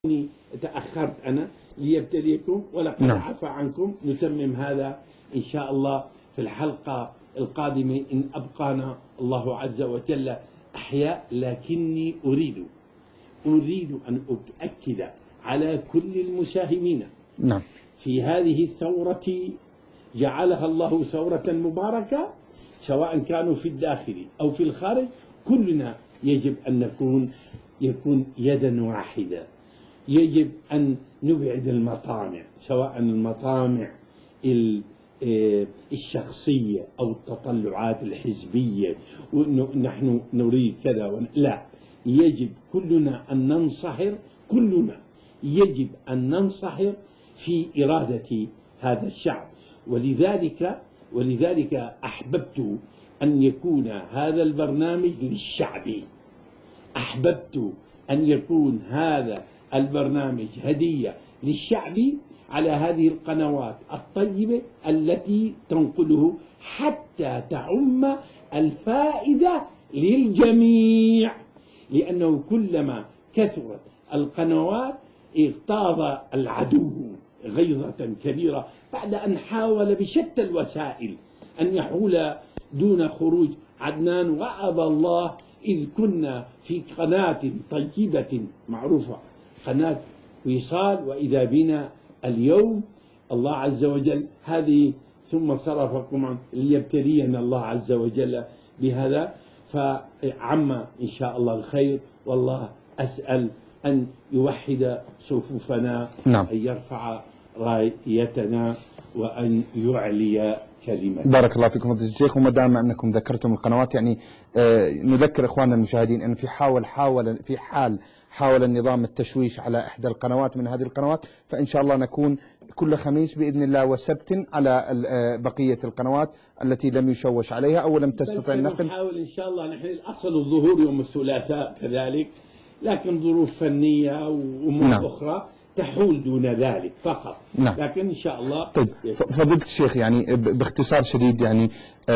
تأخرت أنا ليبتليكم ولقد عفى عنكم. نتمم هذا إن شاء الله في الحلقة القادمة إن أبقانا الله عز وجل أحياء. لكني أريد أن أؤكد على كل المساهمين في هذه الثورة جعلها الله ثورة مباركة، سواء كانوا في الداخل أو في الخارج. كلنا يجب أن يكون يدا واحدة. يجب أن نبعد المطامع، سواء المطامع الشخصية أو التطلعات الحزبية، ونحن نريد كذا لا، يجب كلنا أن ننصهر، كلنا يجب أن ننصهر في إرادة هذا الشعب. ولذلك أحببت أن يكون هذا البرنامج للشعب، أحببت أن يكون هذا البرنامج هدية للشعب على هذه القنوات الطيبة التي تنقله حتى تعم الفائدة للجميع. لأنه كلما كثرت القنوات اغتاظ العدو غيظة كبيرة بعد أن حاول بشتى الوسائل أن يحول دون خروج عدنان، وأبى الله، إذ كنا في قناة طيبة معروفة، قناة وصال، وإذا بنا اليوم الله عز وجل هذه ثم صرفكم عن ليبتلينا الله عز وجل بهذا. فعم إن شاء الله الخير، والله أسأل أن يوحد صفوفنا، أن يرفع رايتنا، وأن يعلي كلمة. بارك الله فيكم فضيلة الشيخ. وما دام أنكم ذكرتم القنوات، يعني نذكر إخواننا المشاهدين أن في حال حاول النظام التشويش على إحدى القنوات من هذه القنوات، فإن شاء الله نكون كل خميس بإذن الله وسبت على بقية القنوات التي لم يشوش عليها أو لم تستطع النقل. نحاول إن شاء الله. نحن الأصل الظهور يوم الثلاثاء كذلك، لكن ظروف فنية وأمور أخرى تحول دون ذلك فقط. لكن إن شاء الله. طيب فضيلة الشيخ، يعني باختصار شديد، يعني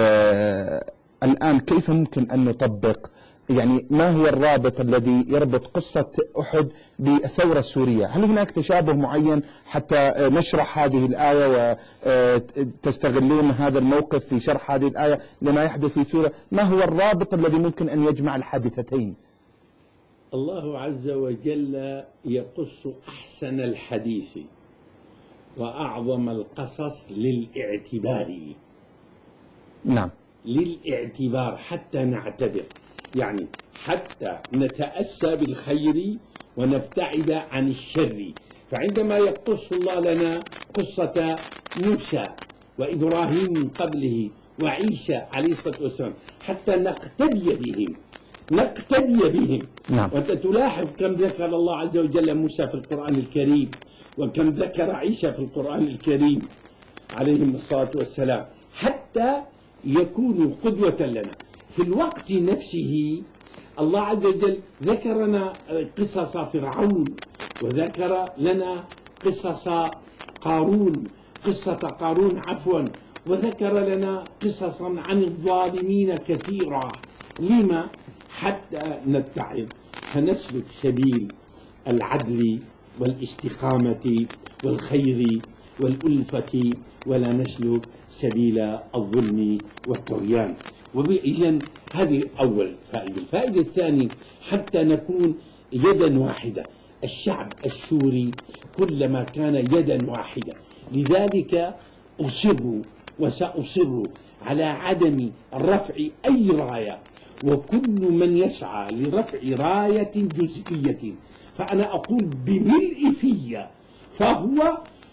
الآن كيف ممكن أن نطبق، يعني ما هو الرابط الذي يربط قصة أحد بالثورة السورية؟ هل هناك تشابه معين حتى نشرح هذه الآية وتستغلون هذا الموقف في شرح هذه الآية لما يحدث في سوريا؟ ما هو الرابط الذي ممكن أن يجمع الحادثتين؟ الله عز وجل يقص أحسن الحديث وأعظم القصص للاعتبار. للاعتبار حتى نعتبر، يعني حتى نتأسى بالخير ونبتعد عن الشر. فعندما يقص الله لنا قصة موسى وإبراهيم من قبله وعيسى عليه الصلاة والسلام حتى نقتدي بهم. وأنت تلاحظ كم ذكر الله عز وجل موسى في القرآن الكريم، وكم ذكر عيسى في القرآن الكريم عليهم الصلاة والسلام، حتى يكونوا قدوة لنا. في الوقت نفسه الله عز وجل ذكر لنا قصص فرعون، وذكر لنا قصة قارون وذكر لنا قصصا عن الظالمين كثيرة. لما؟ حتى نتعظ فنسلك سبيل العدل والاستقامة والخير والألفة، ولا نسلك سبيل الظلم والطغيان. وإذن هذه أول فائدة. الفائدة الثانية حتى نكون يدا واحدة. الشعب السوري كلما كان يدا واحدة، لذلك أصر وسأصر على عدم رفع أي راية، وكل من يسعى لرفع راية جزئية فأنا أقول بملء فيا فهو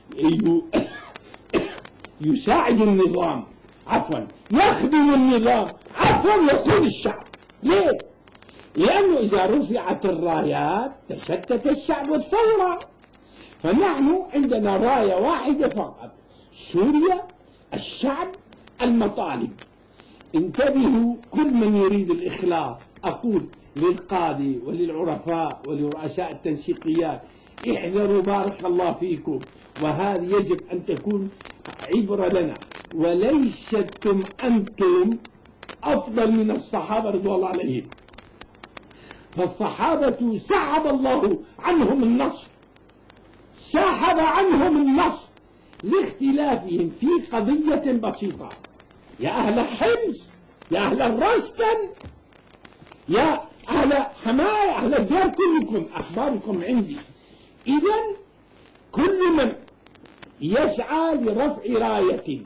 يساعد النظام، يخدم النظام، يكون الشعب. ليه؟ لأنه إذا رفعت الرايات تشتت الشعب والثورة. فنحن عندنا راية واحدة فقط: سوريا، الشعب، المطالب. انتبهوا كل من يريد الإخلاص. أقول للقاضي وللعرفاء ولرؤساء التنسيقيات: احذروا بارك الله فيكم. وهذه يجب أن تكون عبرة لنا. وليستم أنتم أفضل من الصحابة رضوان الله عليهم، فالصحابة سحب الله عنهم النصر سحب عنهم النصر لاختلافهم في قضية بسيطة. يا أهل حمص، يا أهل الرستن، يا أهل حماة، أهل الدار، كلكم أخباركم عندي. إذن كل من يسعى لرفع راية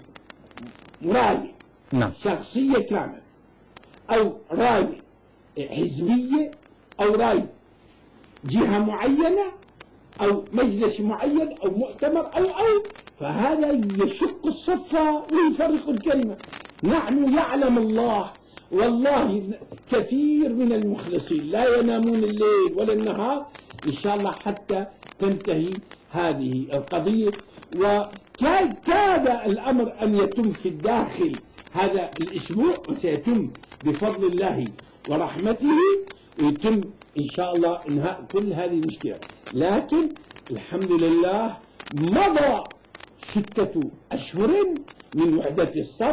شخصية كاملة، أو راية حزبية، أو راية جهة معينة، أو مجلس معين، أو مؤتمر، أو فهذا يشق الصف ويفرق الكلمة. نحن يعلم الله والله كثير من المخلصين لا ينامون الليل ولا النهار إن شاء الله حتى تنتهي هذه القضية. وكاد الأمر أن يتم في الداخل هذا الأسبوع، وسيتم بفضل الله ورحمته، ويتم إن شاء الله إنهاء كل هذه المشكلة. لكن الحمد لله مضى 6 أشهر من وحدة الصف،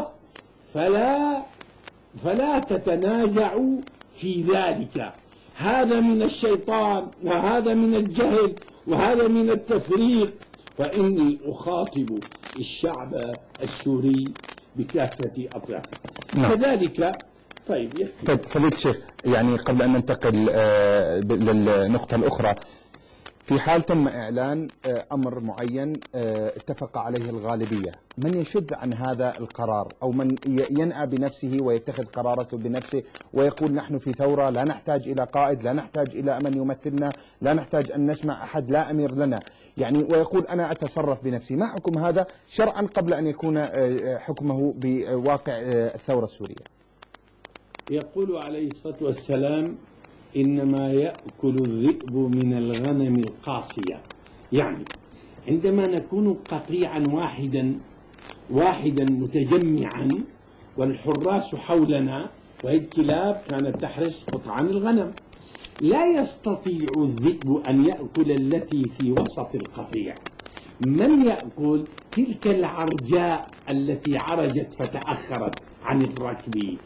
فلا تتنازعوا في ذلك. هذا من الشيطان، وهذا من الجهل، وهذا من التفريق. فإني أخاطب الشعب السوري بكافة أطيافه. كذلك طيب فضيلة الشيخ، يعني قبل أن ننتقل للنقطة الأخرى، في حال تم إعلان أمر معين اتفق عليه الغالبية، من يشد عن هذا القرار، أو من ينأى بنفسه ويتخذ قرارته بنفسه ويقول نحن في ثورة، لا نحتاج إلى قائد، لا نحتاج إلى من يمثلنا، لا نحتاج أن نسمع أحد، لا أمير لنا، يعني ويقول أنا أتصرف بنفسي، ما حكم هذا شرعا قبل أن يكون حكمه بواقع الثورة السورية؟ يقول عليه الصلاة والسلام: إنما يأكل الذئب من الغنم القاصية. يعني عندما نكون قطيعا واحدا متجمعا، والحراس حولنا، وهي الكلاب كانت تحرس قطعان الغنم، لا يستطيع الذئب أن يأكل التي في وسط القطيع. من يأكل تلك العرجاء التي عرجت فتأخرت عن الركب،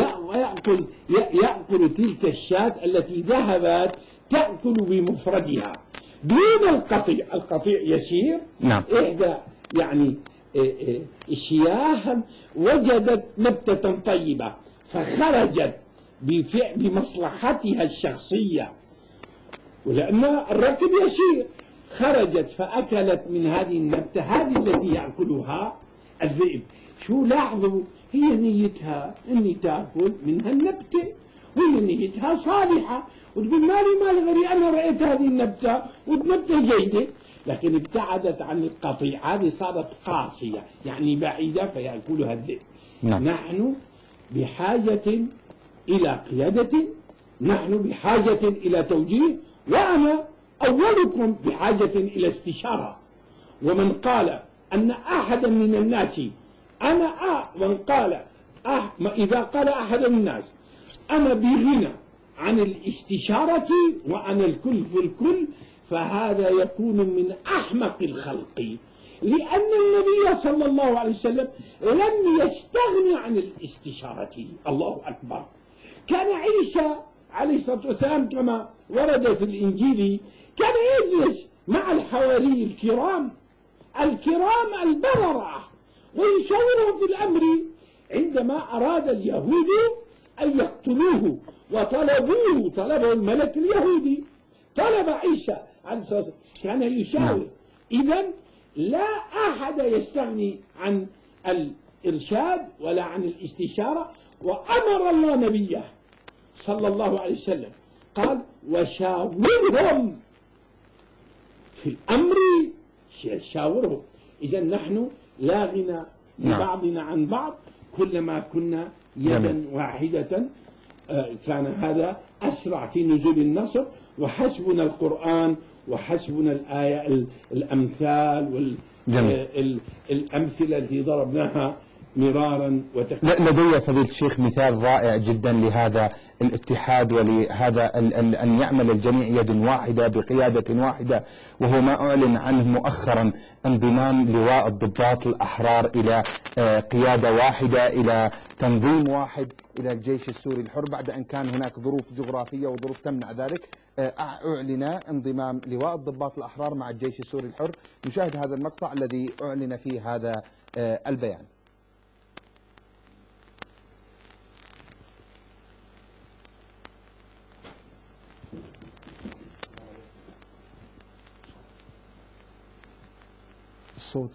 يأكل تلك الشاة التي ذهبت تأكل بمفردها دون القطيع. القطيع يسير. نعم. إحدى يعني الشياه وجدت نبتة طيبة فخرجت بمصلحتها الشخصية، ولأن الركب يسير، خرجت فأكلت من هذه النبتة، هذه التي يأكلها الذئب. شو لاحظوا؟ هي نيتها أني تأكل منها النبتة، وهي نيتها صالحة، وتقول مالي غيري، أنا رأيت هذه النبتة والنبتة جيدة، لكن ابتعدت عن القطيع، هذه صارت قاسية يعني بعيدة فيأكلها الذئب. نعم. نحن بحاجة إلى قيادة، نحن بحاجة إلى توجيه، وأنا أولكم بحاجة إلى استشارة. ومن قال أن أحدا من الناس إذا قال أحد من الناس أنا بغنى عن الاستشارة وأنا الكل في الكل، فهذا يكون من أحمق الخلق، لأن النبي صلى الله عليه وسلم لم يستغني عن الاستشارة. الله أكبر. كان عيسى عليه الصلاة والسلام كما ورد في الإنجيل كان يجلس مع الحواري الكرام البررة ويشاورهم في الأمر. عندما أراد اليهود أن يقتلوه طلبه الملك اليهودي، طلب عيسى عليه الصلاة والسلام، كان يشاور. إذن لا أحد يستغني عن الإرشاد ولا عن الاستشارة. وأمر الله نبيه صلى الله عليه وسلم قال: وشاورهم في الأمر، شاورهم. إذن نحن لا غنى لبعضنا عن بعض، كلما كنا يدا واحدة كان هذا أسرع في نزول النصر. وحسبنا القرآن وحسبنا الآية، الأمثال والأمثلة التي ضربناها مرارا وتكرارا. لدي فضيلة الشيخ مثال رائع جدا لهذا الاتحاد ولهذا أن يعمل الجميع يد واحدة بقيادة واحدة، وهو ما أعلن عنه مؤخرا انضمام لواء الضباط الأحرار إلى قيادة واحدة، إلى تنظيم واحد، إلى الجيش السوري الحر، بعد أن كان هناك ظروف جغرافية وظروف تمنع ذلك. أعلن انضمام لواء الضباط الأحرار مع الجيش السوري الحر. نشاهد هذا المقطع الذي أعلن فيه هذا البيان. صوت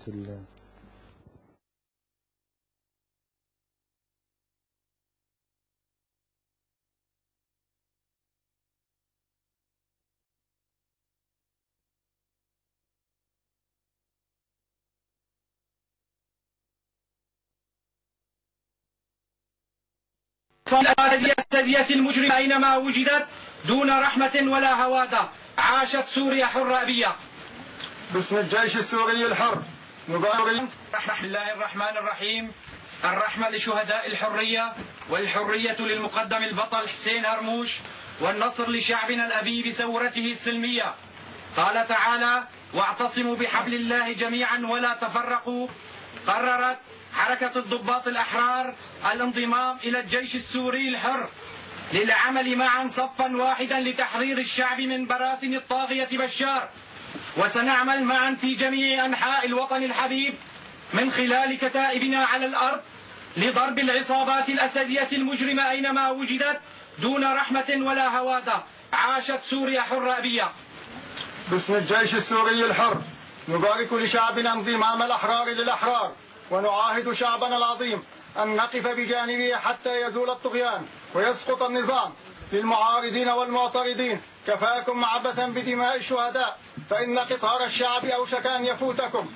السادية المجرمة أينما وجدت دون رحمة ولا هوادة. عاشت سوريا حرة أبية. باسم الجيش السوري الحر نبارك. بسم الله الرحمن الرحيم. الرحمة لشهداء الحرية، والحرية للمقدم البطل حسين هرموش، والنصر لشعبنا الأبي بثورته السلمية. قال تعالى: واعتصموا بحبل الله جميعا ولا تفرقوا. قررت حركة الضباط الأحرار الانضمام إلى الجيش السوري الحر للعمل معا صفا واحدا لتحرير الشعب من براثن الطاغية بشار. وسنعمل معا في جميع أنحاء الوطن الحبيب من خلال كتائبنا على الأرض لضرب العصابات الأسدية المجرمة أينما وجدت دون رحمة ولا هوادة. عاشت سوريا حرة أبية. باسم الجيش السوري الحر نبارك لشعبنا انضمام الأحرار للأحرار، ونعاهد شعبنا العظيم أن نقف بجانبه حتى يزول الطغيان ويسقط النظام. للمعارضين والمعترضين: كفاكم عبثا بدماء الشهداء، فإن قطار الشعب أوشك أن يفوتكم.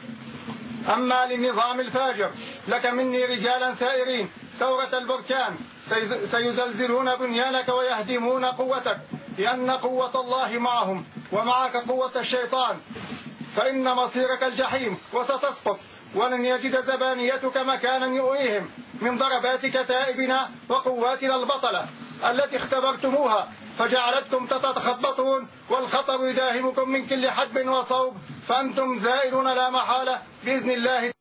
أما للنظام الفاجر: لك مني رجالا ثائرين ثورة البركان سيزلزلون بنيانك ويهدمون قوتك، لأن قوة الله معهم ومعك قوة الشيطان، فإن مصيرك الجحيم وستسقط، ولن يجد زبانيتك مكانا يؤويهم من ضربات كتائبنا وقواتنا البطلة التي اختبرتموها فجعلتكم تتخبطون، والخطر يداهمكم من كل حدب وصوب، فأنتم زائرون لا محالة بإذن الله.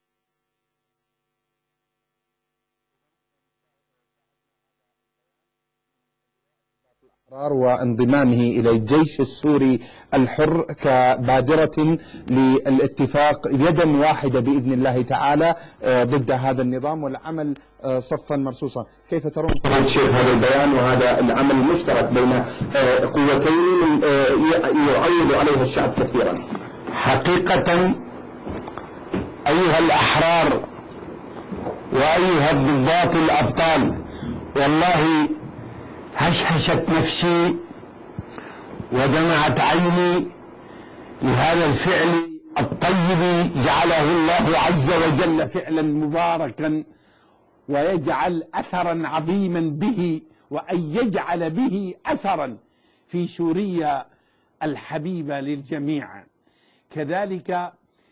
وانضمامه إلى الجيش السوري الحر كبادرة للاتفاق يدا واحدة بإذن الله تعالى ضد هذا النظام والعمل صفا مرصوصا. كيف ترون شيخ هذا البيان وهذا العمل المشترك بين قوتين يعول عليها الشعب كثيرا؟ حقيقة أيها الأحرار وأيها الضباط الأبطال، والله هشهشت نفسي ودمعت عيني لهذا الفعل الطيب جعله الله عز وجل فعلا مباركا، ويجعل أثرا عظيما به، وأن يجعل به أثرا في سوريا الحبيبة للجميع. كذلك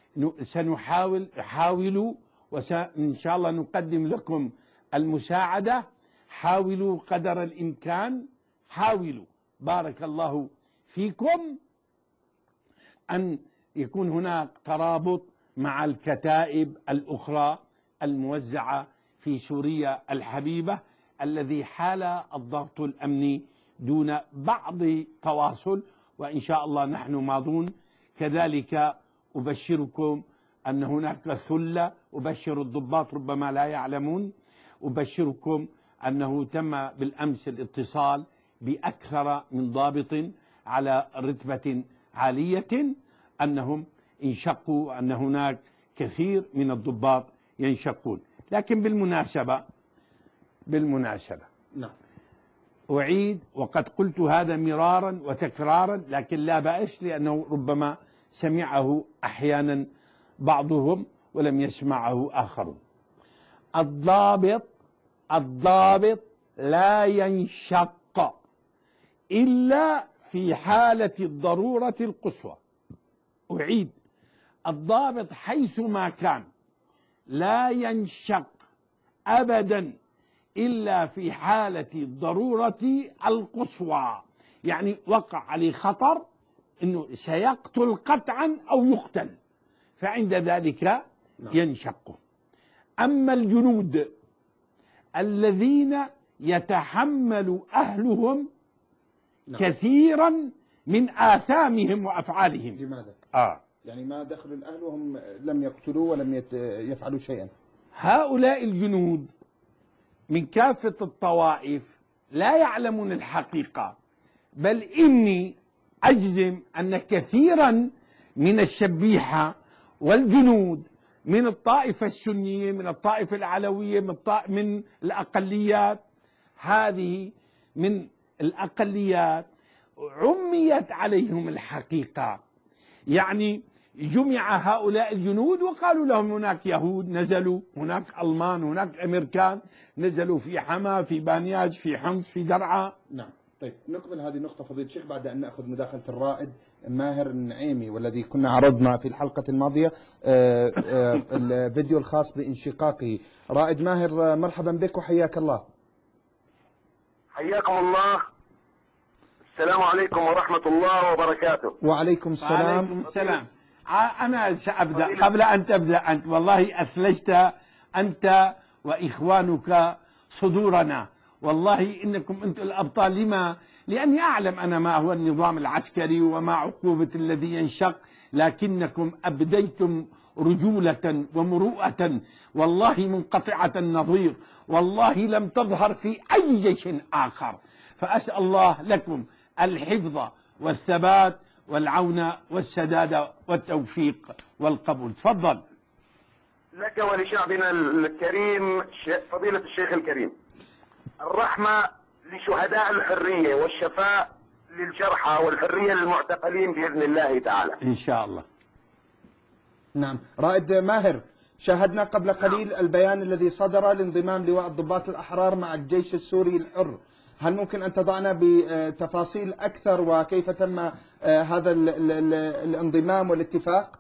سنحاول وإن شاء الله نقدم لكم المساعدة. حاولوا قدر الإمكان، حاولوا بارك الله فيكم أن يكون هناك ترابط مع الكتائب الأخرى الموزعة في سوريا الحبيبة الذي حال الضغط الأمني دون بعض تواصل، وإن شاء الله نحن ماضون. كذلك أبشركم أن هناك ثلة، أبشر الضباط ربما لا يعلمون، أبشركم أنه تم بالأمس الاتصال بأكثر من ضابط على رتبة عالية أنهم انشقوا، أن هناك كثير من الضباط ينشقون. لكن بالمناسبة نعم، أعيد وقد قلت هذا مرارا وتكرارا، لكن لا بأس لأنه ربما سمعه أحيانا بعضهم ولم يسمعه آخرون. الضابط لا ينشق إلا في حالة الضرورة القصوى. أعيد: الضابط حيثما كان لا ينشق أبدا إلا في حالة الضرورة القصوى، يعني وقع عليه خطر أنه سيقتل قطعا أو يقتل، فعند ذلك ينشق. أما الجنود الذين يتحمل أهلهم كثيرا من آثامهم وأفعالهم. لماذا؟ يعني ما دخل الأهل وهم لم يقتلوا ولم يفعلوا شيئا. هؤلاء الجنود من كافة الطوائف لا يعلمون الحقيقة، بل إني أجزم أن كثيرا من الشبيحة والجنود من الطائفة السنية، من الطائفة العلوية، من الأقليات، هذه من الأقليات عميت عليهم الحقيقة. يعني جمع هؤلاء الجنود وقالوا لهم هناك يهود نزلوا، هناك ألمان، هناك أمريكان نزلوا في حما، في بانياج، في حمص، في درعا. نعم. طيب نكمل هذه النقطة فضيلة الشيخ بعد أن نأخذ مداخلة الرائد ماهر النعيمي، والذي كنا عرضنا في الحلقة الماضية الفيديو الخاص بانشقاقه. رائد ماهر مرحبا بك وحياك الله. حياكم الله. السلام عليكم ورحمة الله وبركاته. وعليكم السلام. وعليكم السلام. أنا سأبدأ قبل أن تبدأ أنت، والله أثلجت أنت وإخوانك صدورنا، والله إنكم أنتم الأبطال. لما؟ لأني أعلم أنا ما هو النظام العسكري وما عقوبة الذي ينشق، لكنكم أبديتم رجولة ومروءة والله منقطعة النظير، والله لم تظهر في أي جيش آخر. فأسأل الله لكم الحفظ والثبات والعون والسداد والتوفيق والقبول. تفضل. لك ولشعبنا الكريم فضيلة الشيخ الكريم. الرحمة لشهداء الحرية والشفاء للجرحى والحرية للمعتقلين بإذن الله تعالى إن شاء الله. نعم. رائد ماهر، شاهدنا قبل قليل البيان الذي صدر لانضمام لواء الضباط الأحرار مع الجيش السوري الحر، هل ممكن أن تضعنا بتفاصيل أكثر وكيف تم هذا الانضمام والاتفاق؟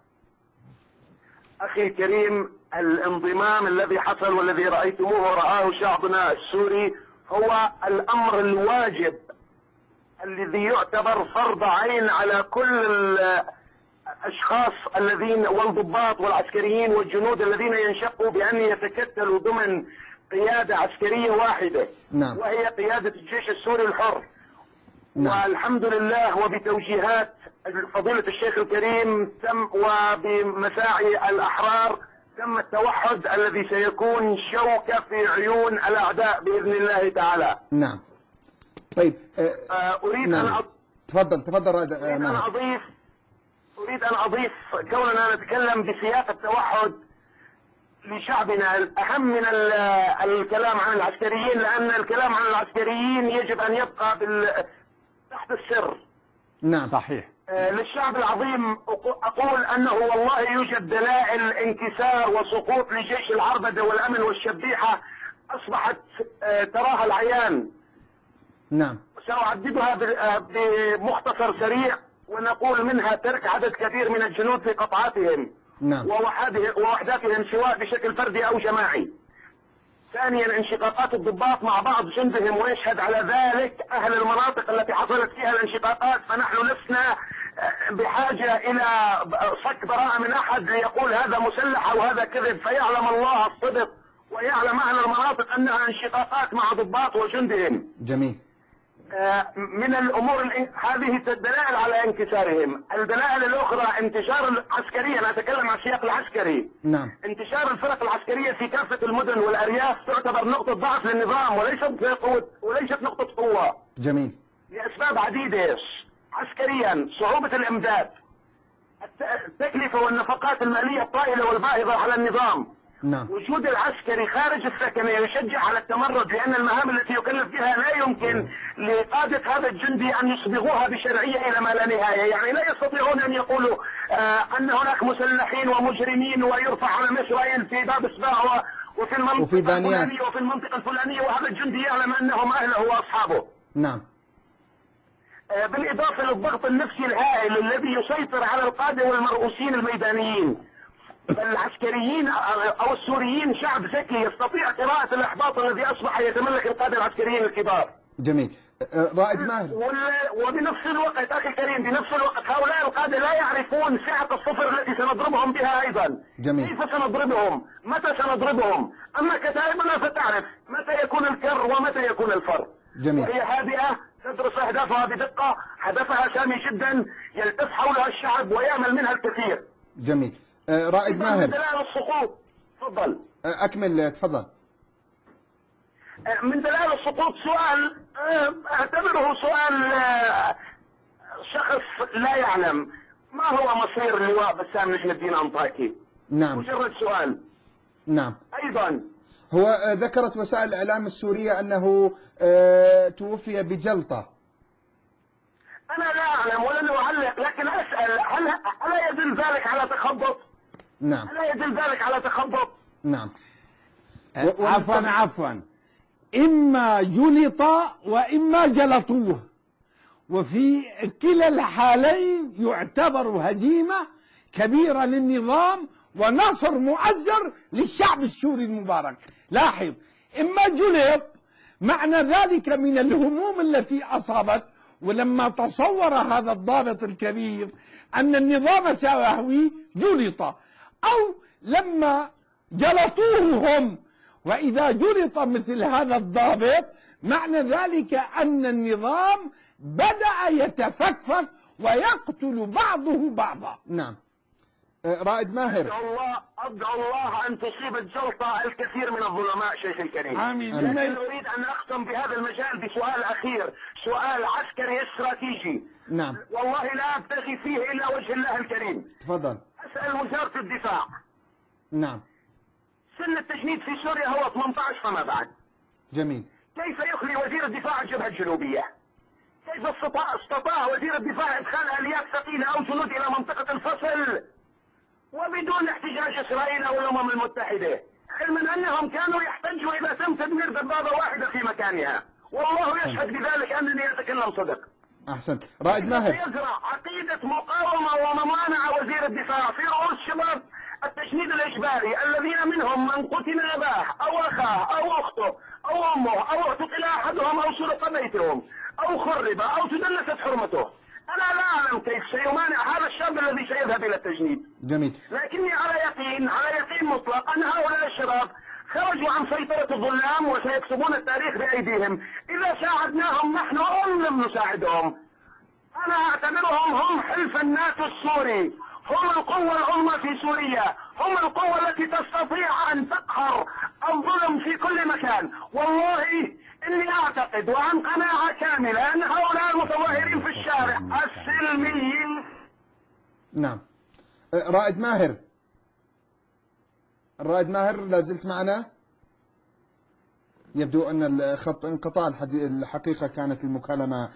أخي الكريم، الانضمام الذي حصل والذي رأيتموه ورآه شعبنا السوري هو الأمر الواجب الذي يعتبر فرض عين على كل الأشخاص الذين والضباط والعسكريين والجنود الذين ينشقوا بأن يتكتلوا ضمن قيادة عسكرية واحدة. نعم. وهي قيادة الجيش السوري الحر. نعم. والحمد لله وبتوجيهات فضيلة الشيخ الكريم وبمساعي الأحرار تم التوحد الذي سيكون شوكة في عيون الأعداء بإذن الله تعالى. نعم. طيب أريد نعم. أن تفضل رائد أريد أن أضيف كوننا نتكلم بسياق التوحد لشعبنا الأهم من الكلام عن العسكريين، لأن الكلام عن العسكريين يجب أن يبقى تحت السر. نعم. صحيح. للشعب العظيم أقول أنه والله يوجد دلائل انكسار وسقوط لجيش العربدة والأمن والشبيحة أصبحت تراها العيان. نعم. سأعددها بمختصر سريع، ونقول منها ترك عدد كبير من الجنود في قطعاتهم. نعم. ووحداتهم سواء بشكل فردي أو جماعي. ثانيا انشقاقات الضباط مع بعض جندهم، ويشهد على ذلك أهل المناطق التي حصلت فيها الانشقاقات، فنحن لسنا بحاجة إلى صك براءة من أحد ليقول هذا مسلح أو هذا كذب، فيعلم الله الصدق ويعلم أهل المناطق أنها انشقاقات مع ضباط وجندهم. جميل. من الأمور هذه الدلائل على انكسارهم. الدلائل الأخرى انتشار العسكرية، أنا أتكلم عن السياق العسكري. نعم. انتشار الفرق العسكرية في كافة المدن والأرياف تعتبر نقطة ضعف للنظام وليست نقطة قوة. جميل. لأسباب عديدة. عسكريا صعوبة الإمداد، التكلفة والنفقات المالية الطائلة والباهظة على النظام. نعم. وجود العسكري خارج السكنة يشجع على التمرد، لأن المهام التي يكلف بها لا يمكن لقادة هذا الجندي أن يصبغوها بشرعية إلى ما لا نهاية. يعني لا يستطيعون أن يقولوا أن هناك مسلحين ومجرمين ويرفع على إسرائيل في باب سباع وفي المنطقة الفلانية وفي المنطقة الفلانية، وهذا الجندي يعلم أنهم أهله وأصحابه. نعم. بالإضافة للضغط النفسي الهائل الذي يسيطر على القادة والمرؤوسين الميدانيين. العسكريين أو السوريين شعب ذكي يستطيع قراءة الإحباط الذي أصبح يتملك القادة العسكريين الكبار. جميل. رائد ماهر، وبنفس الوقت أخي الكريم، بنفس الوقت هؤلاء القادة لا يعرفون سعة الصفر التي سنضربهم بها أيضا. جميل. كيف سنضربهم؟ متى سنضربهم؟ أما كتائبنا فتعرف متى يكون الكر ومتى يكون الفر. جميل. وهي هادئة تدرس أهدافها بدقة. هدفها سامي جدا يلتف حولها الشعب ويأمل منها الكثير. جميل. رائد ماهر، من دلائل السقوط، تفضل. أكمل تفضل. من دلائل السقوط سؤال اعتبره سؤال شخص لا يعلم ما هو مصير اللواء بسام نجم الدين أنطاكي. نعم. مجرد سؤال. نعم. أيضا هو ذكرت وسائل الإعلام السورية أنه توفي بجلطة. أنا لا أعلم ولن أعلق، لكن أسأل هل ألا يدل ذلك على تخبط؟ نعم. ألا يدل ذلك على تخبط؟ نعم. عفوا إما جلط وإما جلطوه، وفي كلا الحالين يعتبر هزيمة كبيرة للنظام ونصر مؤزر للشعب السوري المبارك. لاحظ، إما جلط معنى ذلك من الهموم التي أصابت، ولما تصور هذا الضابط الكبير أن النظام سيهوي جلط، أو لما جلطوه هم. وإذا جلط مثل هذا الضابط معنى ذلك أن النظام بدأ يتفكفك ويقتل بعضه بعضا. نعم. رائد ماهر، أدعو الله أن تصيب الجلطة الكثير من الظلماء شيخ الكريم. آمين. لكن أريد أن أختم بهذا المجال بسؤال أخير، سؤال عسكري استراتيجي. نعم. والله لا أبتغي فيه إلا وجه الله الكريم. تفضل. أسأل وزارة الدفاع. نعم. سن التجنيد في سوريا هو 18 فما بعد. جميل. كيف يخلي وزير الدفاع الجبهة الجنوبية؟ كيف استطاع وزير الدفاع إدخال آليات ثقيلة أو جنود إلى منطقة الفصل وبدون احتجاج إسرائيل أو الأمم المتحدة، علما أنهم كانوا يحتجوا إذا تم تدمير دبابة واحدة في مكانها، والله يشهد بذلك أنني أتكلم صدق. أحسنت. رائد ماهر، يزرع عقيدة مقاومة وممانعة وزير الدفاع في رؤوس شباب التجنيد الإجباري الذين منهم من قتل أباه أو أخاه أو أخته أو أمه أو اعتقل أحدهم أو سرق بيتهم أو خرب أو تدنست حرمته. أنا لا أعلم كيف سيمانع هذا الشاب الذي سيذهب إلى التجنيد. جميل. لكني على يقين مطلق أن هؤلاء الشباب خرجوا عن سيطرة الظلام وسيكتبون التاريخ بأيديهم. إذا ساعدناهم نحن أم لم نساعدهم. أنا أعتبرهم هم حلف الناتو السوري، هم القوة العظمى في سوريا، هم القوة التي تستطيع أن تقهر الظلم في كل مكان. والله إني أعتقد وعن قناعة كاملة أن هؤلاء المتظاهرين في الشارع السلميين. نعم. رائد ماهر، الرائد ماهر لا زلت معنا؟ يبدو أن الخط انقطع. الحقيقة كانت المكالمة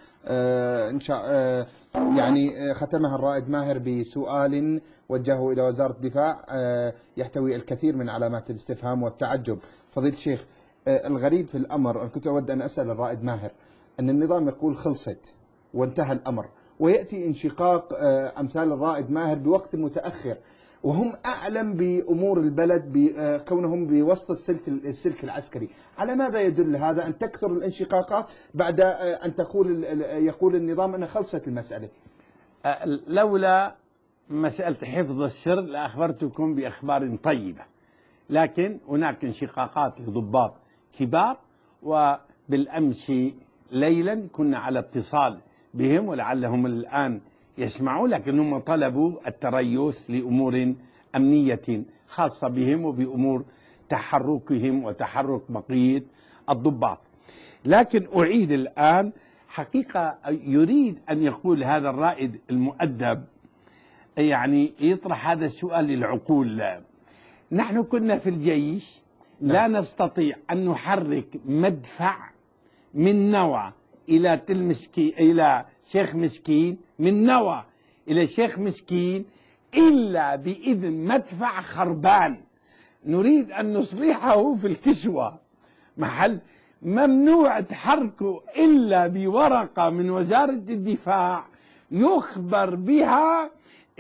يعني ختمها الرائد ماهر بسؤال وجهه إلى وزارة الدفاع يحتوي الكثير من علامات الاستفهام والتعجب. فضيلة الشيخ، الغريب في الأمر، أنا كنت أود أن أسأل الرائد ماهر، أن النظام يقول خلصت وانتهى الأمر، ويأتي انشقاق أمثال الرائد ماهر بوقت متأخر، وهم أعلم بأمور البلد بكونهم بوسط السلك العسكري. على ماذا يدل هذا أن تكثر الانشقاقات بعد أن يقول النظام أن خلصت المسألة؟ لولا مسألة حفظ السر لأخبرتكم بأخبار طيبة، لكن هناك انشقاقات لضباط كبار، وبالأمس ليلا كنا على اتصال بهم ولعلهم الآن يسمعوا، لكنهم طلبوا التريث لأمور أمنية خاصة بهم وبأمور تحركهم وتحرك بقية الضباط. لكن أعيد الآن، حقيقة يريد أن يقول هذا الرائد المؤدب، يعني يطرح هذا السؤال للعقول. نحن كنا في الجيش لا نستطيع أن نحرك مدفع من نوى إلى شيخ مسكين، من نوى إلى شيخ مسكين، إلا بإذن مدفع خربان نريد أن نصلحه في الكسوة محل، ممنوع تحركه إلا بورقة من وزارة الدفاع يخبر بها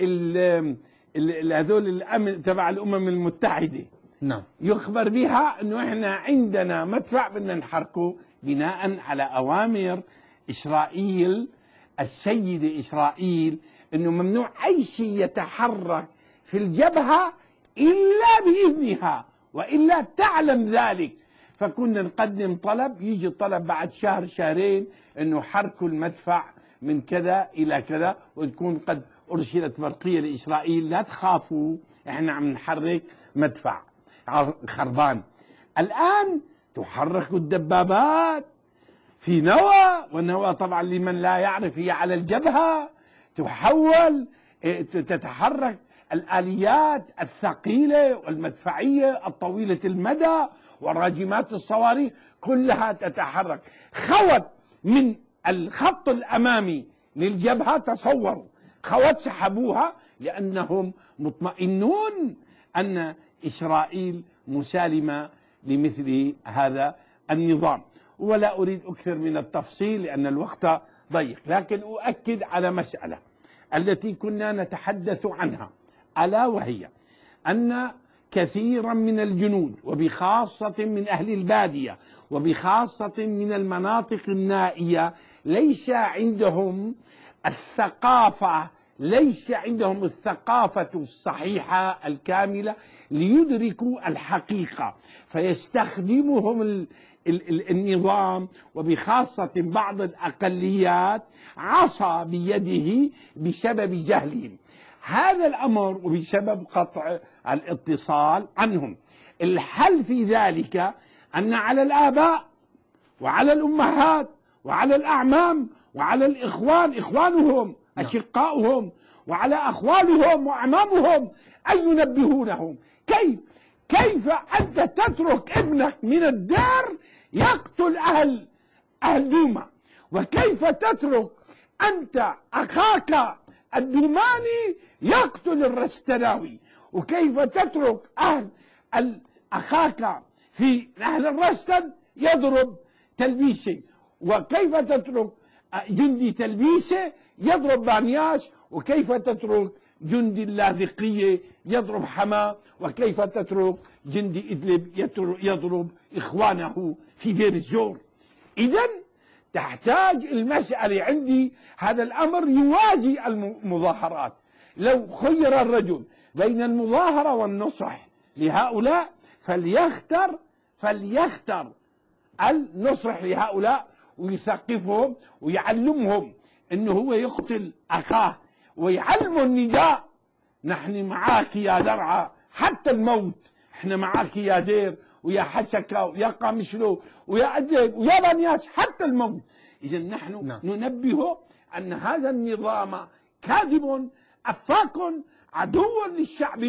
هذول الأمن تبع الأمم المتحدة. نعم. يخبر بها أنه إحنا عندنا مدفع بدنا نحركه بناء على أوامر إسرائيل، السيدة إسرائيل، أنه ممنوع أي شيء يتحرك في الجبهة إلا بإذنها، وإلا تعلم ذلك. فكنا نقدم طلب، يجي الطلب بعد شهر شهرين انه حركوا المدفع من كذا الى كذا، وتكون قد ارسلت برقيه لاسرائيل لا تخافوا احنا عم نحرك مدفع خربان. الان تحرك الدبابات في نوى، والنوى طبعا لمن لا يعرف هي على الجبهه، تحول تتحرك الآليات الثقيلة والمدفعية الطويلة المدى والراجمات الصواريخ كلها تتحرك. خوت من الخط الأمامي للجبهة، تصوروا خوت سحبوها لأنهم مطمئنون أن إسرائيل مسالمة لمثل هذا النظام. ولا أريد أكثر من التفصيل لأن الوقت ضيق، لكن أؤكد على مسألة التي كنا نتحدث عنها، ألا وهي أن كثيرا من الجنود وبخاصة من أهل البادية وبخاصة من المناطق النائية ليس عندهم الثقافة الصحيحة الكاملة ليدركوا الحقيقة، فيستخدمهم النظام وبخاصة بعض الأقليات عصا بيده بسبب جهلهم. هذا الأمر وبسبب قطع الاتصال عنهم. الحل في ذلك أن على الآباء وعلى الأمهات وعلى الأعمام وعلى الإخوان إخوانهم أشقاؤهم وعلى أخوالهم وأعمامهم أن ينبهونهم. كيف أنت تترك ابنك من الدار يقتل أهل دوما، وكيف تترك أنت أخاك الدوماني يقتل الرستناوي، وكيف تترك أخاك في أهل الرستن يضرب تلبيسة، وكيف تترك جندي تلبيسة يضرب بانياس، وكيف تترك جندي اللاذقية يضرب حماه، وكيف تترك جندي إدلب يضرب إخوانه في دير الزور. إذن تحتاج المسألة عندي هذا الأمر يوازي المظاهرات. لو خير الرجل بين المظاهرة والنصح لهؤلاء فليختر النصح لهؤلاء ويثقفهم ويعلمهم انه هو يقتل اخاه، ويعلموا النداء: نحن معاك يا درعا حتى الموت، احنا معاك يا دير ويا حسكة ويا قامشلو ويا أدلب ويا بنياس حتى الموت. إذا نحن ننبه أن هذا النظام كاذب أفاك عدو للشعب.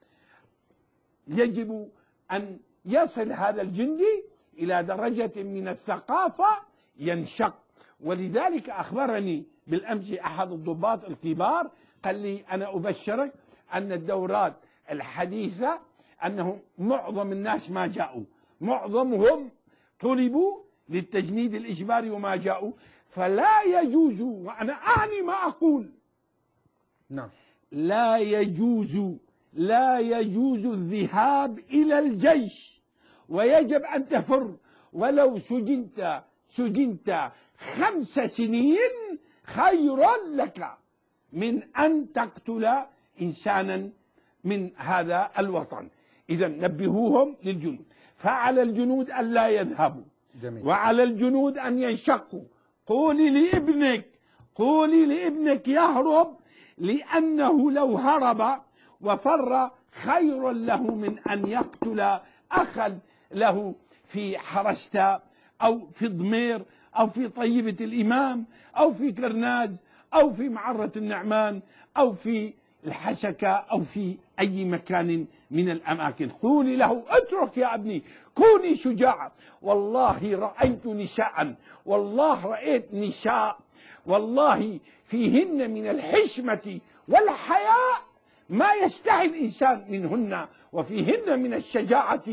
يجب أن يصل هذا الجندي إلى درجة من الثقافة ينشق. ولذلك أخبرني بالأمس أحد الضباط الكبار قال لي: أنا أبشرك أن الدورات الحديثة أنه معظم الناس ما جاءوا، معظمهم طلبوا للتجنيد الإجباري وما جاءوا. فلا يجوز، وأنا أعني ما أقول، لا يجوز الذهاب إلى الجيش، ويجب أن تفر ولو سجنت 5 سنين خيرا لك من أن تقتل إنسانا من هذا الوطن. إذا نبهوهم للجنود، فعلى الجنود أن لا يذهبوا. جميل. وعلى الجنود أن ينشقوا. قولي لابنك يهرب، لأنه لو هرب وفر خير له من أن يقتل أخا له في حرستا أو في ضمير أو في طيبة الإمام أو في كرناز أو في معرة النعمان أو في الحسكة أو في أي مكان من الأماكن. قولي له: اترك يا ابني، كوني شجاعة. والله رأيت نساء، والله رأيت نساء والله فيهن من الحشمة والحياء ما يستحي الإنسان منهن، وفيهن من الشجاعة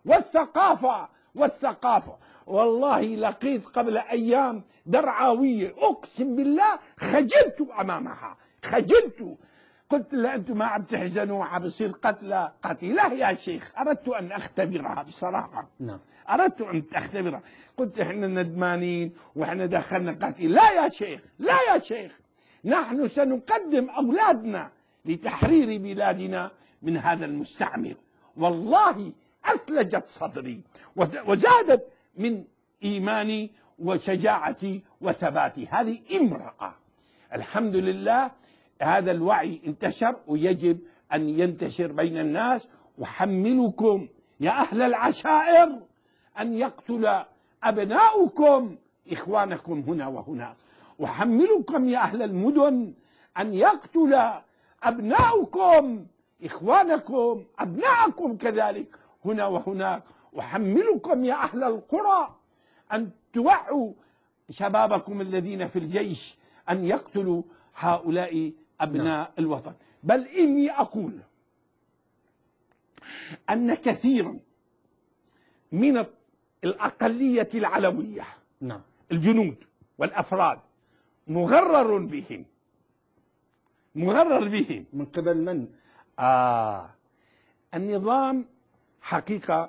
والثقافة. والله لقيت قبل أيام درعاوية أقسم بالله خجلت أمامها، خجلت. قلت لها: أنتم ما عم تحزنوا عم بصير قتلى قتيلة يا شيخ؟ أردت أن أختبرها بصراحة. أردت أن أختبرها. قلت: إحنا ندمانين وإحنا دخلنا قتيل. لا يا شيخ، نحن سنقدم أولادنا لتحرير بلادنا من هذا المستعمر. والله أثلجت صدري وزادت من إيماني وشجاعتي وثباتي. هذه امرأة. الحمد لله هذا الوعي انتشر ويجب أن ينتشر بين الناس. وحملكم يا أهل العشائر أن يقتل أبناؤكم إخوانكم هنا وهناك، وحملكم يا أهل المدن أن يقتل أبناؤكم إخوانكم أبناءكم كذلك هنا وهناك، وحملكم يا أهل القرى أن توعوا شبابكم الذين في الجيش أن يقتلوا هؤلاء أبناء الوطن. بل إني أقول أن كثيرا من الأقلية العلوية الجنود والأفراد مغرر بهم من قبل من؟ النظام حقيقة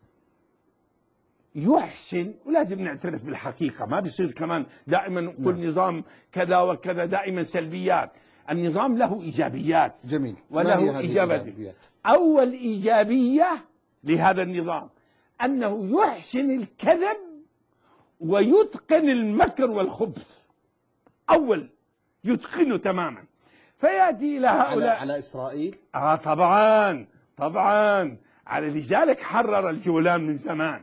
يحسن، ولازم نعترف بالحقيقة، ما بيصير كمان دائما نقول نظام كذا وكذا، دائما سلبيات. النظام له إيجابيات جميل وله إيجابيات. أول إيجابية لهذا النظام أنه يحسن الكذب ويتقن المكر والخبث، أول يتقنه تماما. فيأتي إلى هؤلاء على إسرائيل طبعا على لذلك حرر الجولان من زمان.